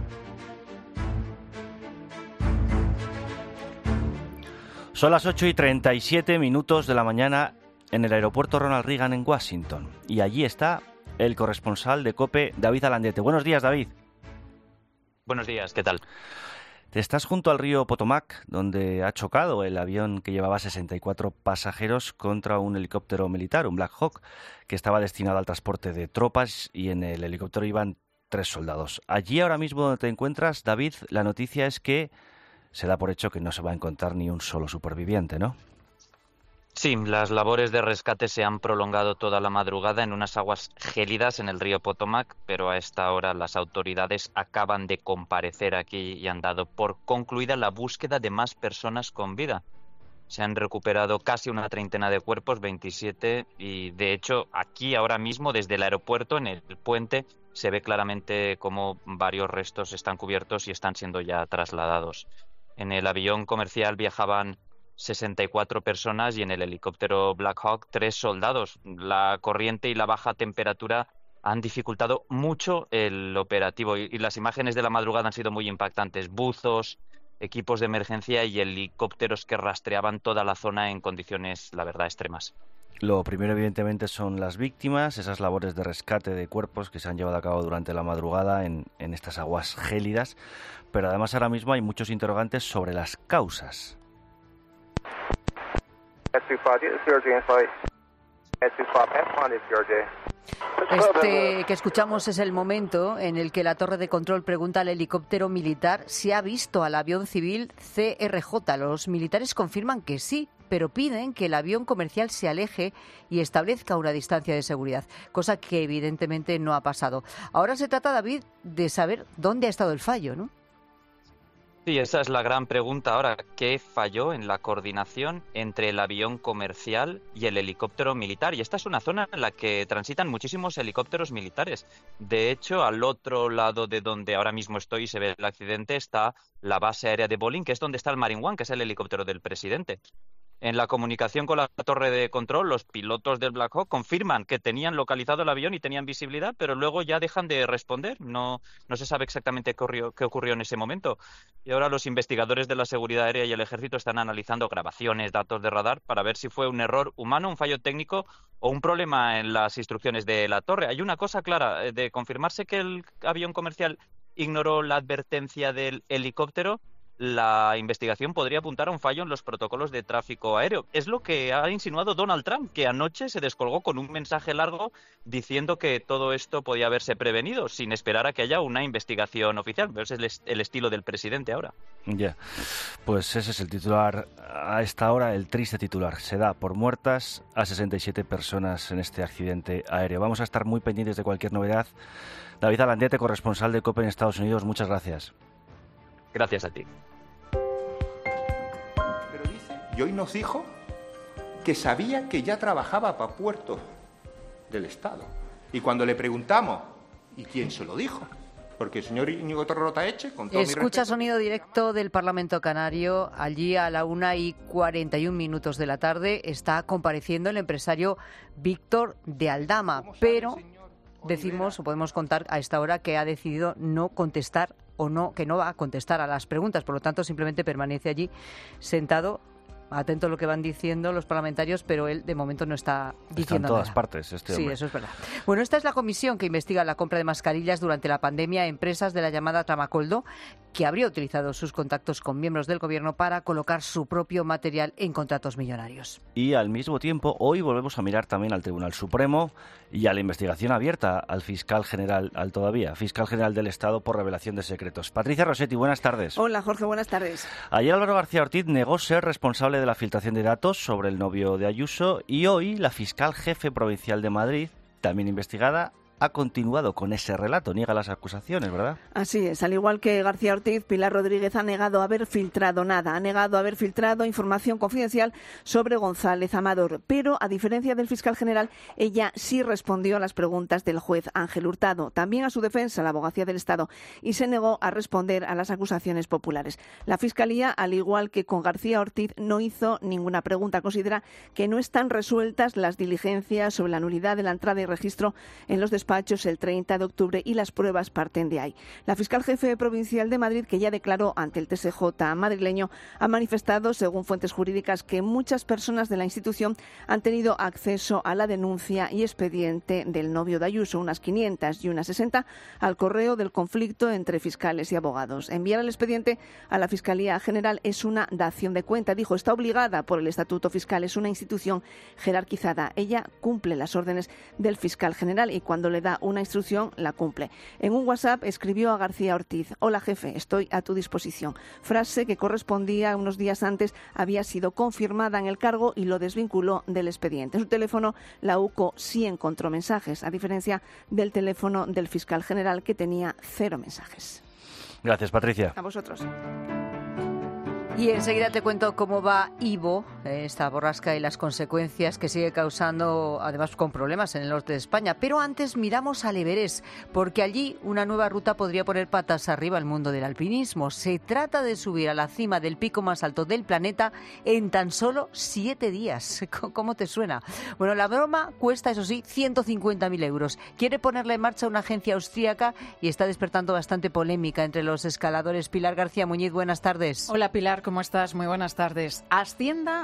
Son las 8:37 de la mañana en el aeropuerto Ronald Reagan en Washington. Y allí está el corresponsal de COPE, David Alandete. Buenos días, David. Buenos días, ¿qué tal? Estás junto al río Potomac, donde ha chocado el avión que llevaba 64 pasajeros contra un helicóptero militar, un Black Hawk, que estaba destinado al transporte de tropas y en el helicóptero iban 3 soldados. Allí ahora mismo donde te encuentras, David, la noticia es que se da por hecho que no se va a encontrar ni un solo superviviente, ¿no? Sí, las labores de rescate se han prolongado toda la madrugada en unas aguas gélidas en el río Potomac, pero a esta hora las autoridades acaban de comparecer aquí y han dado por concluida la búsqueda de más personas con vida. Se han recuperado casi una treintena de cuerpos, 27, y de hecho aquí ahora mismo desde el aeropuerto, en el puente, se ve claramente cómo varios restos están cubiertos y están siendo ya trasladados. En el avión comercial viajaban 64 personas y en el helicóptero Black Hawk 3 soldados. La corriente y la baja temperatura han dificultado mucho el operativo y las imágenes de la madrugada han sido muy impactantes. Buzos, equipos de emergencia y helicópteros que rastreaban toda la zona en condiciones, la verdad, extremas. Lo primero, evidentemente, son las víctimas, esas labores de rescate de cuerpos que se han llevado a cabo durante la madrugada en estas aguas gélidas, pero además ahora mismo hay muchos interrogantes sobre las causas. Este que escuchamos es el momento en el que la torre de control pregunta al helicóptero militar si ha visto al avión civil CRJ. Los militares confirman que sí, pero piden que el avión comercial se aleje y establezca una distancia de seguridad, cosa que evidentemente no ha pasado. Ahora se trata, David, de saber dónde ha estado el fallo, ¿no? Sí, esa es la gran pregunta ahora. ¿Qué falló en la coordinación entre el avión comercial y el helicóptero militar? Y esta es una zona en la que transitan muchísimos helicópteros militares. De hecho, al otro lado de donde ahora mismo estoy y se ve el accidente está la base aérea de Bolin, que es donde está el Marine One, que es el helicóptero del presidente. En la comunicación con la torre de control, los pilotos del Black Hawk confirman que tenían localizado el avión y tenían visibilidad, pero luego ya dejan de responder. No se sabe exactamente qué ocurrió en ese momento. Y ahora los investigadores de la seguridad aérea y el ejército están analizando grabaciones, datos de radar, para ver si fue un error humano, un fallo técnico o un problema en las instrucciones de la torre. Hay una cosa clara, de confirmarse que el avión comercial ignoró la advertencia del helicóptero, la investigación podría apuntar a un fallo en los protocolos de tráfico aéreo. Es lo que ha insinuado Donald Trump, que anoche se descolgó con un mensaje largo diciendo que todo esto podía haberse prevenido sin esperar a que haya una investigación oficial. Pero ese es el estilo del presidente ahora. Ya, pues ese es el titular a esta hora, el triste titular. Se da por muertas a 67 personas en este accidente aéreo. Vamos a estar muy pendientes de cualquier novedad. David Alandiete, corresponsal de COPE en Estados Unidos, muchas gracias. Gracias a ti. Y hoy nos dijo que sabía que ya trabajaba para puertos del Estado. Y cuando le preguntamos, ¿y quién se lo dijo? Porque el señor Íñigo Torrotaeche, con todo mi respeto... Escucha sonido directo del Parlamento Canario. Allí a la 1:41 de la tarde está compareciendo el empresario Víctor de Aldama. Pero decimos, o podemos contar a esta hora, que ha decidido no contestar que no va a contestar a las preguntas. Por lo tanto, simplemente permanece allí sentado, atento a lo que van diciendo los parlamentarios, pero él de momento no está diciendo nada. Está en todas partes este hombre. Sí, eso es verdad. Bueno, esta es la comisión que investiga la compra de mascarillas durante la pandemia a empresas de la llamada Tramacoldo, que habría utilizado sus contactos con miembros del gobierno para colocar su propio material en contratos millonarios. Y al mismo tiempo, hoy volvemos a mirar también al Tribunal Supremo y a la investigación abierta al fiscal general del Estado por revelación de secretos. Patricia Rossetti, buenas tardes. Hola, Jorge, buenas tardes. Ayer Álvaro García Ortiz negó ser responsable de la filtración de datos sobre el novio de Ayuso y hoy la fiscal jefe provincial de Madrid, también investigada, ha continuado con ese relato, niega las acusaciones, ¿verdad? Así es, al igual que García Ortiz, Pilar Rodríguez ha negado haber filtrado nada, ha negado haber filtrado información confidencial sobre González Amador, pero a diferencia del fiscal general, ella sí respondió a las preguntas del juez Ángel Hurtado, también a su defensa, la Abogacía del Estado, y se negó a responder a las acusaciones populares. La Fiscalía, al igual que con García Ortiz, no hizo ninguna pregunta, considera que no están resueltas las diligencias sobre la nulidad de la entrada y registro en los despachos el 30 de octubre y las pruebas parten de ahí. La fiscal jefe provincial de Madrid, que ya declaró ante el TSJ madrileño, ha manifestado, según fuentes jurídicas, que muchas personas de la institución han tenido acceso a la denuncia y expediente del novio de Ayuso, unas 500 y unas 60, al correo del conflicto entre fiscales y abogados. Enviar el expediente a la Fiscalía General es una dación de cuenta, dijo, está obligada por el Estatuto Fiscal, es una institución jerarquizada. Ella cumple las órdenes del fiscal general y cuando le da una instrucción, la cumple. En un WhatsApp escribió a García Ortiz: hola jefe, estoy a tu disposición. Frase que correspondía unos días antes, había sido confirmada en el cargo y lo desvinculó del expediente. En su teléfono, la UCO sí encontró mensajes, a diferencia del teléfono del fiscal general, que tenía 0 mensajes. Gracias, Patricia. A vosotros. Y enseguida te cuento cómo va Ivo, esta borrasca, y las consecuencias que sigue causando, además con problemas en el norte de España. Pero antes miramos al Everest, porque allí una nueva ruta podría poner patas arriba al mundo del alpinismo. Se trata de subir a la cima del pico más alto del planeta en tan solo 7 días. ¿Cómo te suena? Bueno, la broma cuesta, eso sí, 150.000 euros. Quiere ponerla en marcha una agencia austríaca y está despertando bastante polémica entre los escaladores. Pilar García Muñiz, buenas tardes. Hola, Pilar. ¿Cómo estás? Muy buenas tardes. Ascienda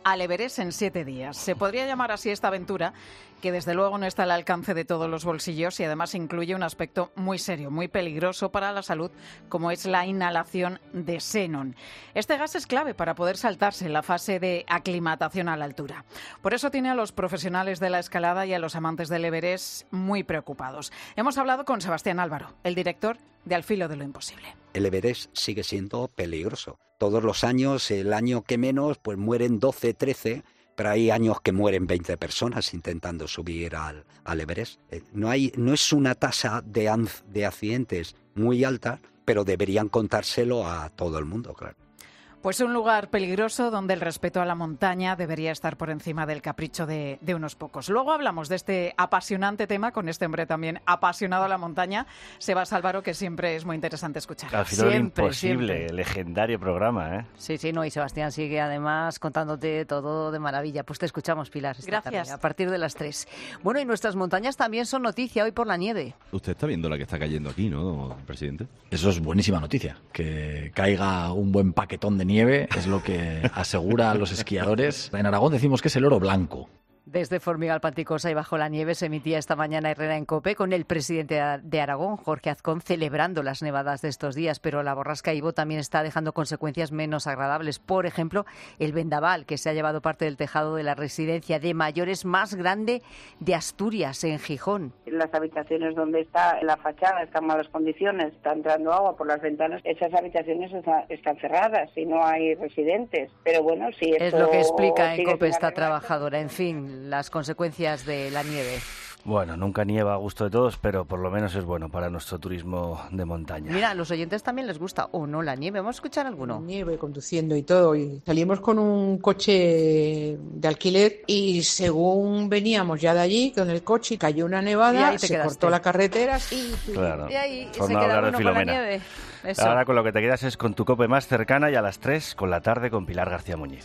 al Everest en 7 días. Se podría llamar así esta aventura, que desde luego no está al alcance de todos los bolsillos y además incluye un aspecto muy serio, muy peligroso para la salud, como es la inhalación de xenón. Este gas es clave para poder saltarse en la fase de aclimatación a la altura. Por eso tiene a los profesionales de la escalada y a los amantes del Everest muy preocupados. Hemos hablado con Sebastián Álvaro, el director de Al filo de lo imposible. El Everest sigue siendo peligroso. Todos los años, el año que menos, pues mueren 12, 13, pero hay años que mueren 20 personas intentando subir al Everest. No es una tasa de accidentes muy alta, pero deberían contárselo a todo el mundo, claro. Pues un lugar peligroso donde el respeto a la montaña debería estar por encima del capricho de unos pocos. Luego hablamos de este apasionante tema con este hombre también apasionado a la montaña, Sebas Álvaro, que siempre es muy interesante escuchar. Al filo de lo imposible, legendario programa, ¿eh? Sí, no, y Sebastián sigue además contándote todo de maravilla. Pues te escuchamos, Pilar, esta tarde, a partir de las 3. Bueno, y nuestras montañas también son noticia hoy por la nieve. Usted está viendo la que está cayendo aquí, ¿no, presidente? Eso es buenísima noticia, que caiga un buen paquetón de nieve es lo que asegura a los esquiadores. En Aragón decimos que es el oro blanco. Desde Formigal Panticosa y bajo la nieve se emitía esta mañana Herrera en COPE con el presidente de Aragón, Jorge Azcón, celebrando las nevadas de estos días, pero la borrasca Ivo también está dejando consecuencias menos agradables. Por ejemplo, el vendaval, que se ha llevado parte del tejado de la residencia de mayores más grande de Asturias, en Gijón. Las habitaciones donde está la fachada están en malas condiciones, está entrando agua por las ventanas. Esas habitaciones están cerradas y no hay residentes. Pero bueno, sí, esto es lo que explica en COPE esta trabajadora. En fin, las consecuencias de la nieve. Bueno, nunca nieva a gusto de todos, pero por lo menos es bueno para nuestro turismo de montaña. Mira, a los oyentes también les gusta o no la nieve. Vamos a escuchar alguno. Nieve, conduciendo y todo. Y salimos con un coche de alquiler y según veníamos ya de allí con el coche, cayó una nevada, se cortó la carretera claro. Y ahí por se no queda hablar de uno con la Filomena. nieve. Eso. Ahora con lo que te quedas es con tu COPE más cercana y a las 3 con la tarde con Pilar García Muñiz.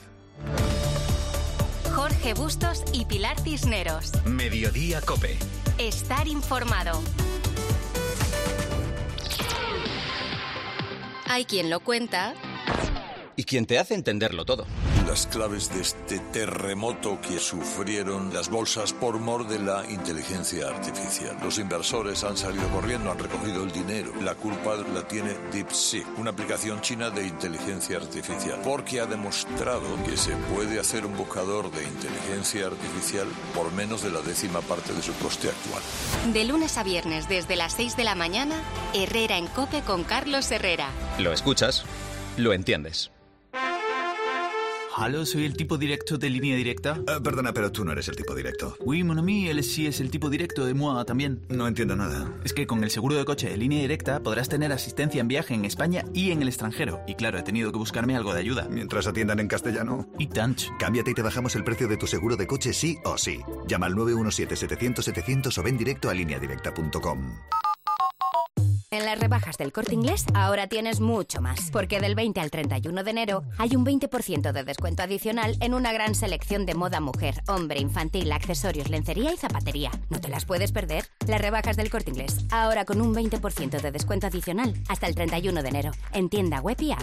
Jorge Bustos y Pilar Cisneros. Mediodía COPE. Estar informado. Hay quien lo cuenta Y quien te hace entenderlo todo. Las claves de este terremoto que sufrieron las bolsas por mor de la inteligencia artificial. Los inversores han salido corriendo, han recogido el dinero. La culpa la tiene DeepSeek, una aplicación china de inteligencia artificial, porque ha demostrado que se puede hacer un buscador de inteligencia artificial por menos de la 10ª parte de su coste actual. De lunes a viernes desde las 6 de la mañana, Herrera en COPE con Carlos Herrera. Lo escuchas, lo entiendes. Hola, soy el tipo directo de Línea Directa. Perdona, pero tú no eres el tipo directo. Oui, mon ami, él sí es el tipo directo de moi también. No entiendo nada. Es que con el seguro de coche de Línea Directa podrás tener asistencia en viaje en España y en el extranjero. Y claro, he tenido que buscarme algo de ayuda. Mientras atiendan en castellano. Y tanch. Cámbiate y te bajamos el precio de tu seguro de coche sí o sí. Llama al 917-700-700 o ven directo a lineadirecta.com. En las rebajas del Corte Inglés ahora tienes mucho más, porque del 20 al 31 de enero hay un 20% de descuento adicional en una gran selección de moda mujer, hombre, infantil, accesorios, lencería y zapatería. ¿No te las puedes perder? Las rebajas del Corte Inglés, ahora con un 20% de descuento adicional hasta el 31 de enero, en tienda web y app.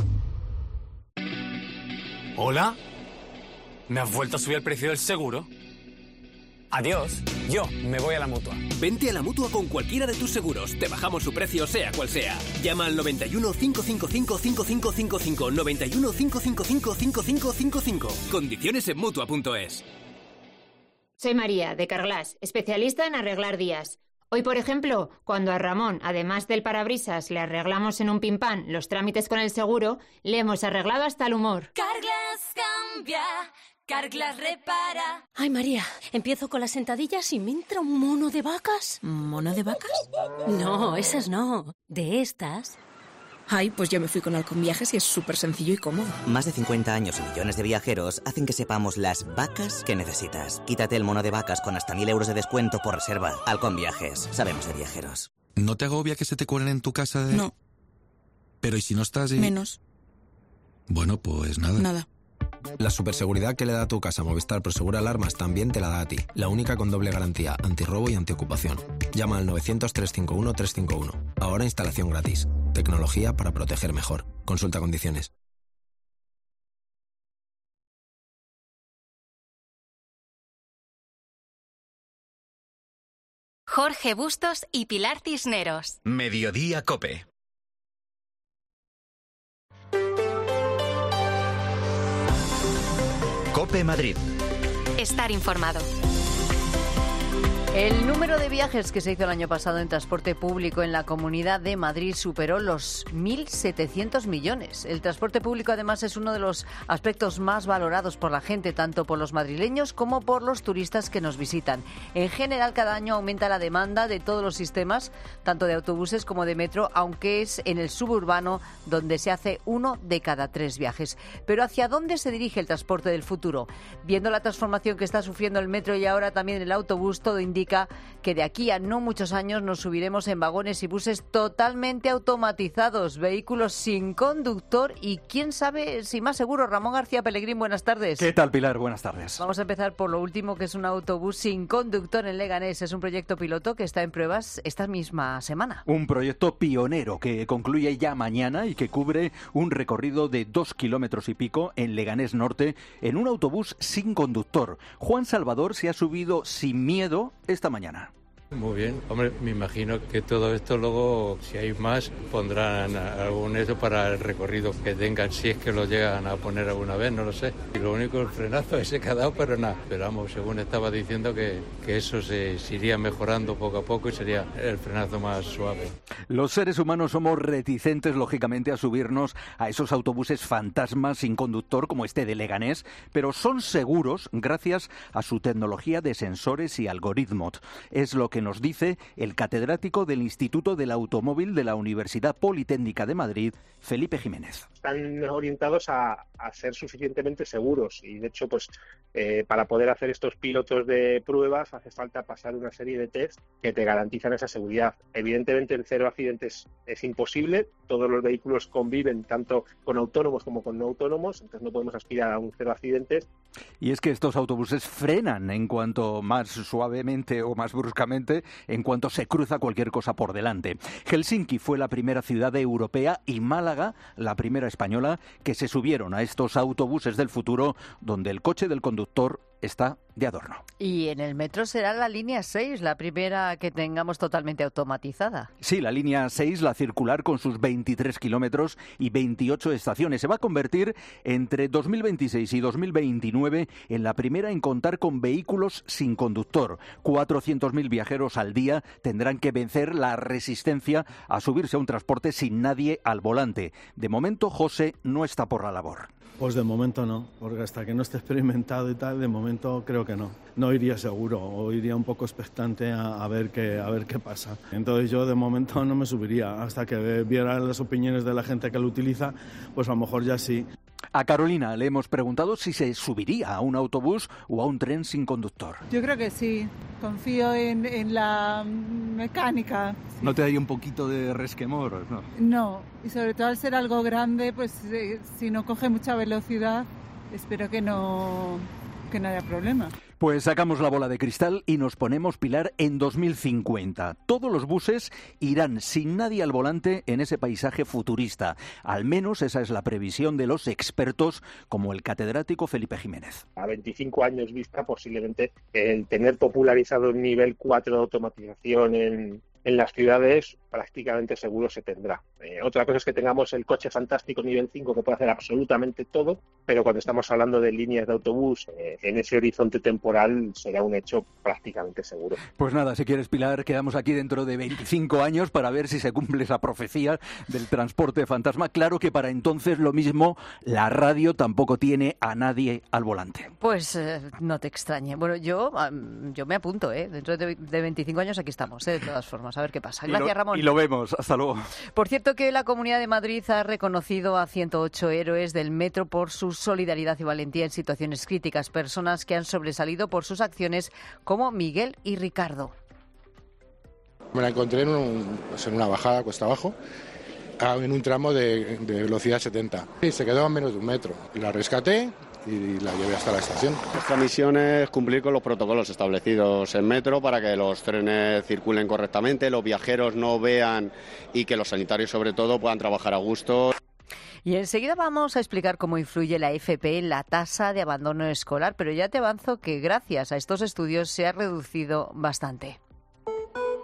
¿Hola? ¿Me has vuelto a subir el precio del seguro? Adiós, yo me voy a la Mutua. Vente a la Mutua con cualquiera de tus seguros. Te bajamos su precio sea cual sea. Llama al 91 555 5555. 91 555 5555. Condiciones en Mutua.es. Soy María, de Carglass, especialista en arreglar días. Hoy, por ejemplo, cuando a Ramón, además del parabrisas, le arreglamos en un pimpán los trámites con el seguro, le hemos arreglado hasta el humor. Carglass cambia. Carglass repara. Ay, María, empiezo con las sentadillas y me entra un mono de vacas. ¿Mono de vacas? No, esas no. De estas. Ay, pues yo me fui con Halcón Viajes y es súper sencillo y cómodo. Más de 50 años y millones de viajeros hacen que sepamos las vacas que necesitas. Quítate el mono de vacas con hasta 1.000 euros de descuento por reserva. Halcón Viajes. Sabemos de viajeros. ¿No te agobia que se te cuelen en tu casa de...? No. Pero ¿y si no estás y...? Menos. Bueno, pues nada. Nada. La superseguridad que le da a tu casa Movistar Prosegur Alarmas también te la da a ti. La única con doble garantía, antirrobo y antiocupación. Llama al 900-351-351. Ahora instalación gratis. Tecnología para proteger mejor. Consulta condiciones. Jorge Bustos y Pilar Cisneros. Mediodía COPE. COPE Madrid. Estar informado. El número de viajes que se hizo el año pasado en transporte público en la Comunidad de Madrid superó los 1.700 millones. El transporte público, además, es uno de los aspectos más valorados por la gente, tanto por los madrileños como por los turistas que nos visitan. En general, cada año aumenta la demanda de todos los sistemas, tanto de autobuses como de metro, aunque es en el suburbano donde se hace 1 de cada 3 viajes. Pero ¿hacia dónde se dirige el transporte del futuro? Viendo la transformación que está sufriendo el metro y ahora también el autobús, todo indica que de aquí a no muchos años nos subiremos en vagones y buses totalmente automatizados, vehículos sin conductor y quién sabe si más seguro. Ramón García Pellegrín, buenas tardes. ¿Qué tal, Pilar? Buenas tardes. Vamos a empezar por lo último, que es un autobús sin conductor en Leganés. Es un proyecto piloto que está en pruebas esta misma semana. Un proyecto pionero que concluye ya mañana y que cubre un recorrido de 2 kilómetros y pico en Leganés Norte en un autobús sin conductor. Juan Salvador se ha subido sin miedo esta mañana. Muy bien, hombre, me imagino que todo esto luego, si hay más, pondrán algún eso para el recorrido que tengan, si es que lo llegan a poner alguna vez, no lo sé. Y lo único, el frenazo ese que ha dado, pero nada. Pero vamos, según estaba diciendo, que eso se iría mejorando poco a poco y sería el frenazo más suave. Los seres humanos somos reticentes, lógicamente, a subirnos a esos autobuses fantasmas sin conductor como este de Leganés, pero son seguros gracias a su tecnología de sensores y algoritmos. Es lo que nos dice el catedrático del Instituto del Automóvil de la Universidad Politécnica de Madrid, Felipe Jiménez. Están orientados a ser suficientemente seguros y, de hecho, pues para poder hacer estos pilotos de pruebas hace falta pasar una serie de test que te garantizan esa seguridad. Evidentemente, el cero accidentes es imposible. Todos los vehículos conviven tanto con autónomos como con no autónomos, entonces no podemos aspirar a un cero accidentes. Y es que estos autobuses frenan en cuanto más suavemente o más bruscamente en cuanto se cruza cualquier cosa por delante. Helsinki fue la primera ciudad europea y Málaga la primera española que se subieron a estos autobuses del futuro donde el coche del conductor está de adorno. Y en el metro será la línea 6, la primera que tengamos totalmente automatizada. Sí, la línea 6, la circular, con sus 23 kilómetros y 28 estaciones. Se va a convertir entre 2026 y 2029 en la primera en contar con vehículos sin conductor. 400.000 viajeros al día tendrán que vencer la resistencia a subirse a un transporte sin nadie al volante. De momento, José no está por la labor. Pues de momento no, porque hasta que no esté experimentado y tal, de momento creo que no. No iría seguro, o iría un poco expectante a ver qué pasa. Entonces yo de momento no me subiría, hasta que viera las opiniones de la gente que lo utiliza, pues a lo mejor ya sí. A Carolina le hemos preguntado si se subiría a un autobús o a un tren sin conductor. Yo creo que sí, confío en la mecánica. Sí. ¿No te daría un poquito de resquemor? No, y sobre todo al ser algo grande, pues si no coge mucha velocidad, espero que no haya problema. Pues sacamos la bola de cristal y nos ponemos, Pilar, en 2050. Todos los buses irán sin nadie al volante en ese paisaje futurista. Al menos esa es la previsión de los expertos, como el catedrático Felipe Jiménez. A 25 años vista, posiblemente el tener popularizado el nivel 4 de automatización en las ciudades prácticamente seguro se tendrá. Otra cosa es que tengamos el coche fantástico nivel 5 que puede hacer absolutamente todo, pero cuando estamos hablando de líneas de autobús, en ese horizonte temporal será un hecho prácticamente seguro. Pues nada, si quieres, Pilar, quedamos aquí dentro de 25 años para ver si se cumple esa profecía del transporte fantasma. Claro que para entonces lo mismo, la radio tampoco tiene a nadie al volante. Pues no te extrañe. Bueno, yo me apunto, dentro de 25 años aquí estamos, de todas formas, a ver qué pasa. Gracias, Ramón. Y lo vemos. Hasta luego. Por cierto, que la Comunidad de Madrid ha reconocido a 108 héroes del metro por su solidaridad y valentía en situaciones críticas, personas que han sobresalido por sus acciones, como Miguel y Ricardo. Me la encontré en una bajada cuesta abajo, en un tramo de velocidad 70. Y se quedó a menos de un metro. La rescaté y la llevé hasta la estación. Nuestra misión es cumplir con los protocolos establecidos en metro para que los trenes circulen correctamente, los viajeros no vean y que los sanitarios sobre todo puedan trabajar a gusto. Y enseguida vamos a explicar cómo influye la FP en la tasa de abandono escolar, pero ya te avanzo que gracias a estos estudios se ha reducido bastante.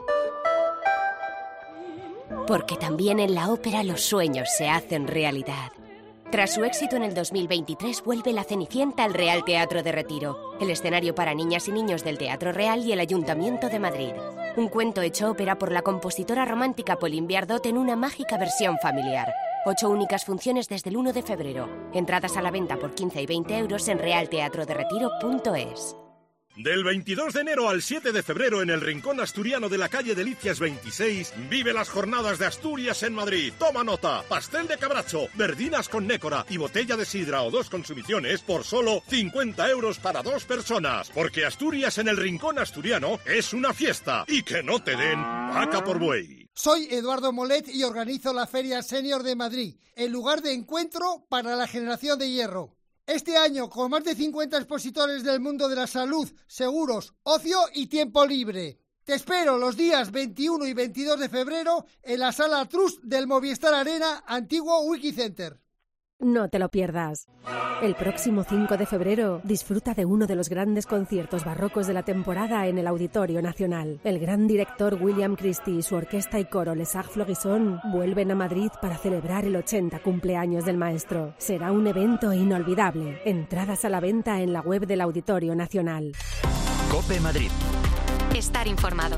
Porque también en la ópera los sueños se hacen realidad. Tras su éxito en el 2023, vuelve La Cenicienta al Real Teatro de Retiro, el escenario para niñas y niños del Teatro Real y el Ayuntamiento de Madrid. Un cuento hecho ópera por la compositora romántica Pauline Viardot en una mágica versión familiar. 8 únicas funciones desde el 1 de febrero. Entradas a la venta por 15 y 20 euros en realteatroderetiro.es. Del 22 de enero al 7 de febrero en el Rincón Asturiano de la calle Delicias 26, vive las jornadas de Asturias en Madrid. Toma nota, pastel de cabracho, verdinas con nécora y botella de sidra o 2 consumiciones por solo 50 euros para 2 personas. Porque Asturias en el Rincón Asturiano es una fiesta y que no te den vaca por buey. Soy Eduardo Molet y organizo la Feria Senior de Madrid, el lugar de encuentro para la generación de hierro. Este año, con más de 50 expositores del mundo de la salud, seguros, ocio y tiempo libre. Te espero los días 21 y 22 de febrero en la Sala Trust del Movistar Arena, antiguo Wikicenter. No te lo pierdas. El próximo 5 de febrero disfruta de uno de los grandes conciertos barrocos de la temporada en el Auditorio Nacional. El gran director William Christie y su orquesta y coro Les Arts Florissant vuelven a Madrid para celebrar el 80 cumpleaños del maestro. Será un evento inolvidable. Entradas a la venta en la web del Auditorio Nacional. COPE Madrid. Estar informado.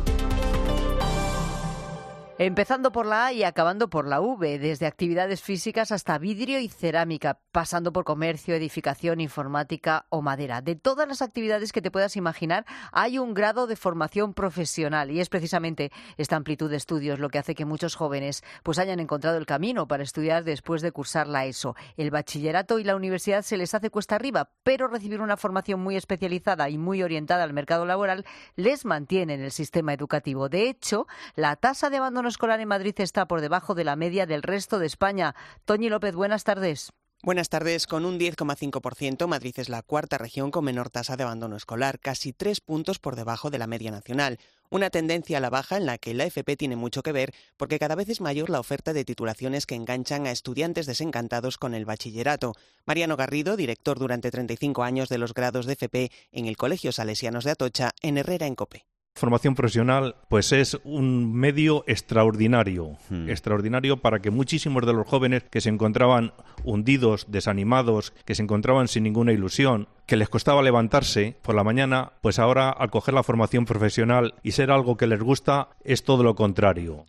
Empezando por la A y acabando por la V, desde actividades físicas hasta vidrio y cerámica, pasando por comercio, edificación, informática o madera. De todas las actividades que te puedas imaginar, hay un grado de formación profesional y es precisamente esta amplitud de estudios lo que hace que muchos jóvenes pues hayan encontrado el camino para estudiar después de cursar la ESO. El bachillerato y la universidad se les hace cuesta arriba, pero recibir una formación muy especializada y muy orientada al mercado laboral les mantiene en el sistema educativo. De hecho, la tasa de abandono escolar en Madrid está por debajo de la media del resto de España. Toñi López, buenas tardes. Buenas tardes. Con un 10,5%, Madrid es la cuarta región con menor tasa de abandono escolar, casi 3 puntos por debajo de la media nacional. Una tendencia a la baja en la que la FP tiene mucho que ver porque cada vez es mayor la oferta de titulaciones que enganchan a estudiantes desencantados con el bachillerato. Mariano Garrido, director durante 35 años de los grados de FP en el Colegio Salesianos de Atocha, en Herrera en COPE. Formación profesional pues es un medio extraordinario para que muchísimos de los jóvenes que se encontraban hundidos, desanimados, que se encontraban sin ninguna ilusión, que les costaba levantarse por la mañana, pues ahora al coger la formación profesional y ser algo que les gusta es todo lo contrario.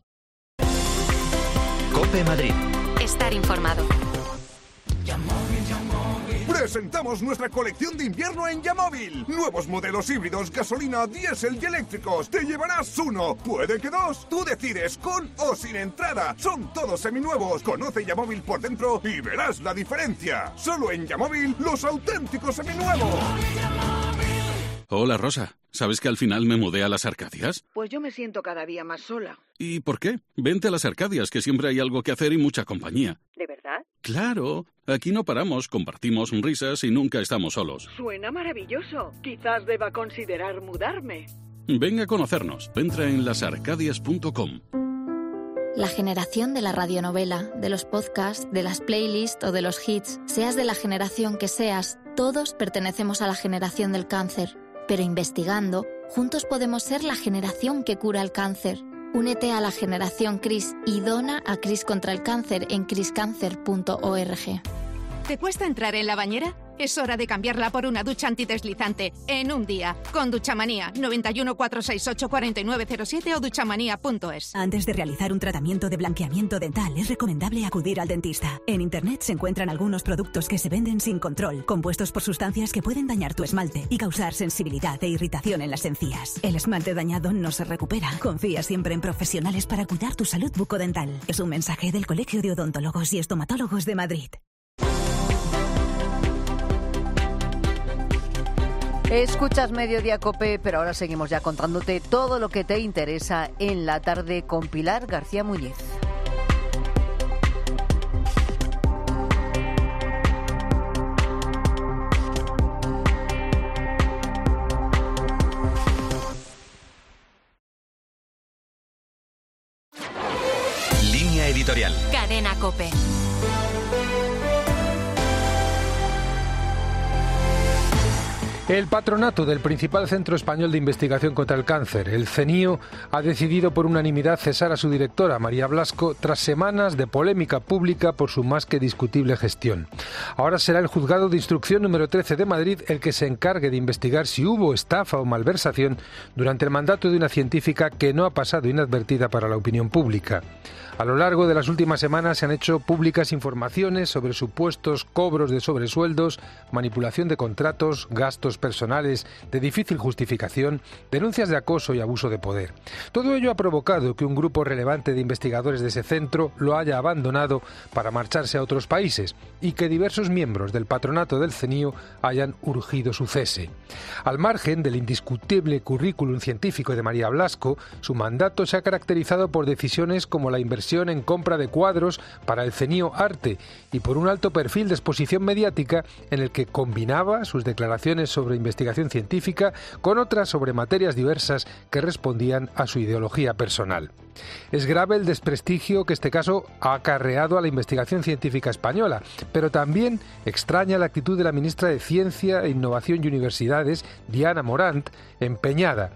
COPE Madrid. Estar informado. Presentamos nuestra colección de invierno en Yamóvil. Nuevos modelos híbridos, gasolina, diésel y eléctricos. Te llevarás uno, puede que 2. Tú decides, con o sin entrada. Son todos seminuevos. Conoce Yamóvil por dentro y verás la diferencia. Solo en Yamóvil, los auténticos seminuevos. Hola, Rosa. ¿Sabes que al final me mudé a las Arcadias? Pues yo me siento cada día más sola. ¿Y por qué? Vente a las Arcadias, que siempre hay algo que hacer y mucha compañía. ¿De verdad? ¡Claro! Aquí no paramos, compartimos risas y nunca estamos solos. Suena maravilloso. Quizás deba considerar mudarme. Ven a conocernos. Entra en lasarcadias.com. La generación de la radionovela, de los podcasts, de las playlists o de los hits, seas de la generación que seas, todos pertenecemos a la generación del cáncer. Pero investigando, juntos podemos ser la generación que cura el cáncer. Únete a la generación CRIS y dona a CRIS contra el cáncer en criscancer.org. ¿Te cuesta entrar en la bañera? Es hora de cambiarla por una ducha antideslizante en un día. Con Duchamanía, 91 468 4907 o duchamanía.es. Antes de realizar un tratamiento de blanqueamiento dental, es recomendable acudir al dentista. En Internet se encuentran algunos productos que se venden sin control, compuestos por sustancias que pueden dañar tu esmalte y causar sensibilidad e irritación en las encías. El esmalte dañado no se recupera. Confía siempre en profesionales para cuidar tu salud bucodental. Es un mensaje del Colegio de Odontólogos y Estomatólogos de Madrid. Escuchas Mediodía COPE, pero ahora seguimos ya contándote todo lo que te interesa en la tarde con Pilar García Muñiz. Línea editorial. Cadena COPE. El patronato del principal centro español de investigación contra el cáncer, el CENIO, ha decidido por unanimidad cesar a su directora, María Blasco, tras semanas de polémica pública por su más que discutible gestión. Ahora será el Juzgado de Instrucción número 13 de Madrid el que se encargue de investigar si hubo estafa o malversación durante el mandato de una científica que no ha pasado inadvertida para la opinión pública. A lo largo de las últimas semanas se han hecho públicas informaciones sobre supuestos cobros de sobresueldos, manipulación de contratos, gastos personales de difícil justificación, denuncias de acoso y abuso de poder. Todo ello ha provocado que un grupo relevante de investigadores de ese centro lo haya abandonado para marcharse a otros países y que diversos miembros del patronato del CENIO hayan urgido su cese. Al margen del indiscutible currículum científico de María Blasco, su mandato se ha caracterizado por decisiones como la inversión en compra de cuadros para el CENIO Arte y por un alto perfil de exposición mediática en el que combinaba sus declaraciones sobre investigación científica con otras sobre materias diversas que respondían a su ideología personal. Es grave el desprestigio que este caso ha acarreado a la investigación científica española, pero también extraña la actitud de la ministra de Ciencia, Innovación y Universidades, Diana Morant, empeñada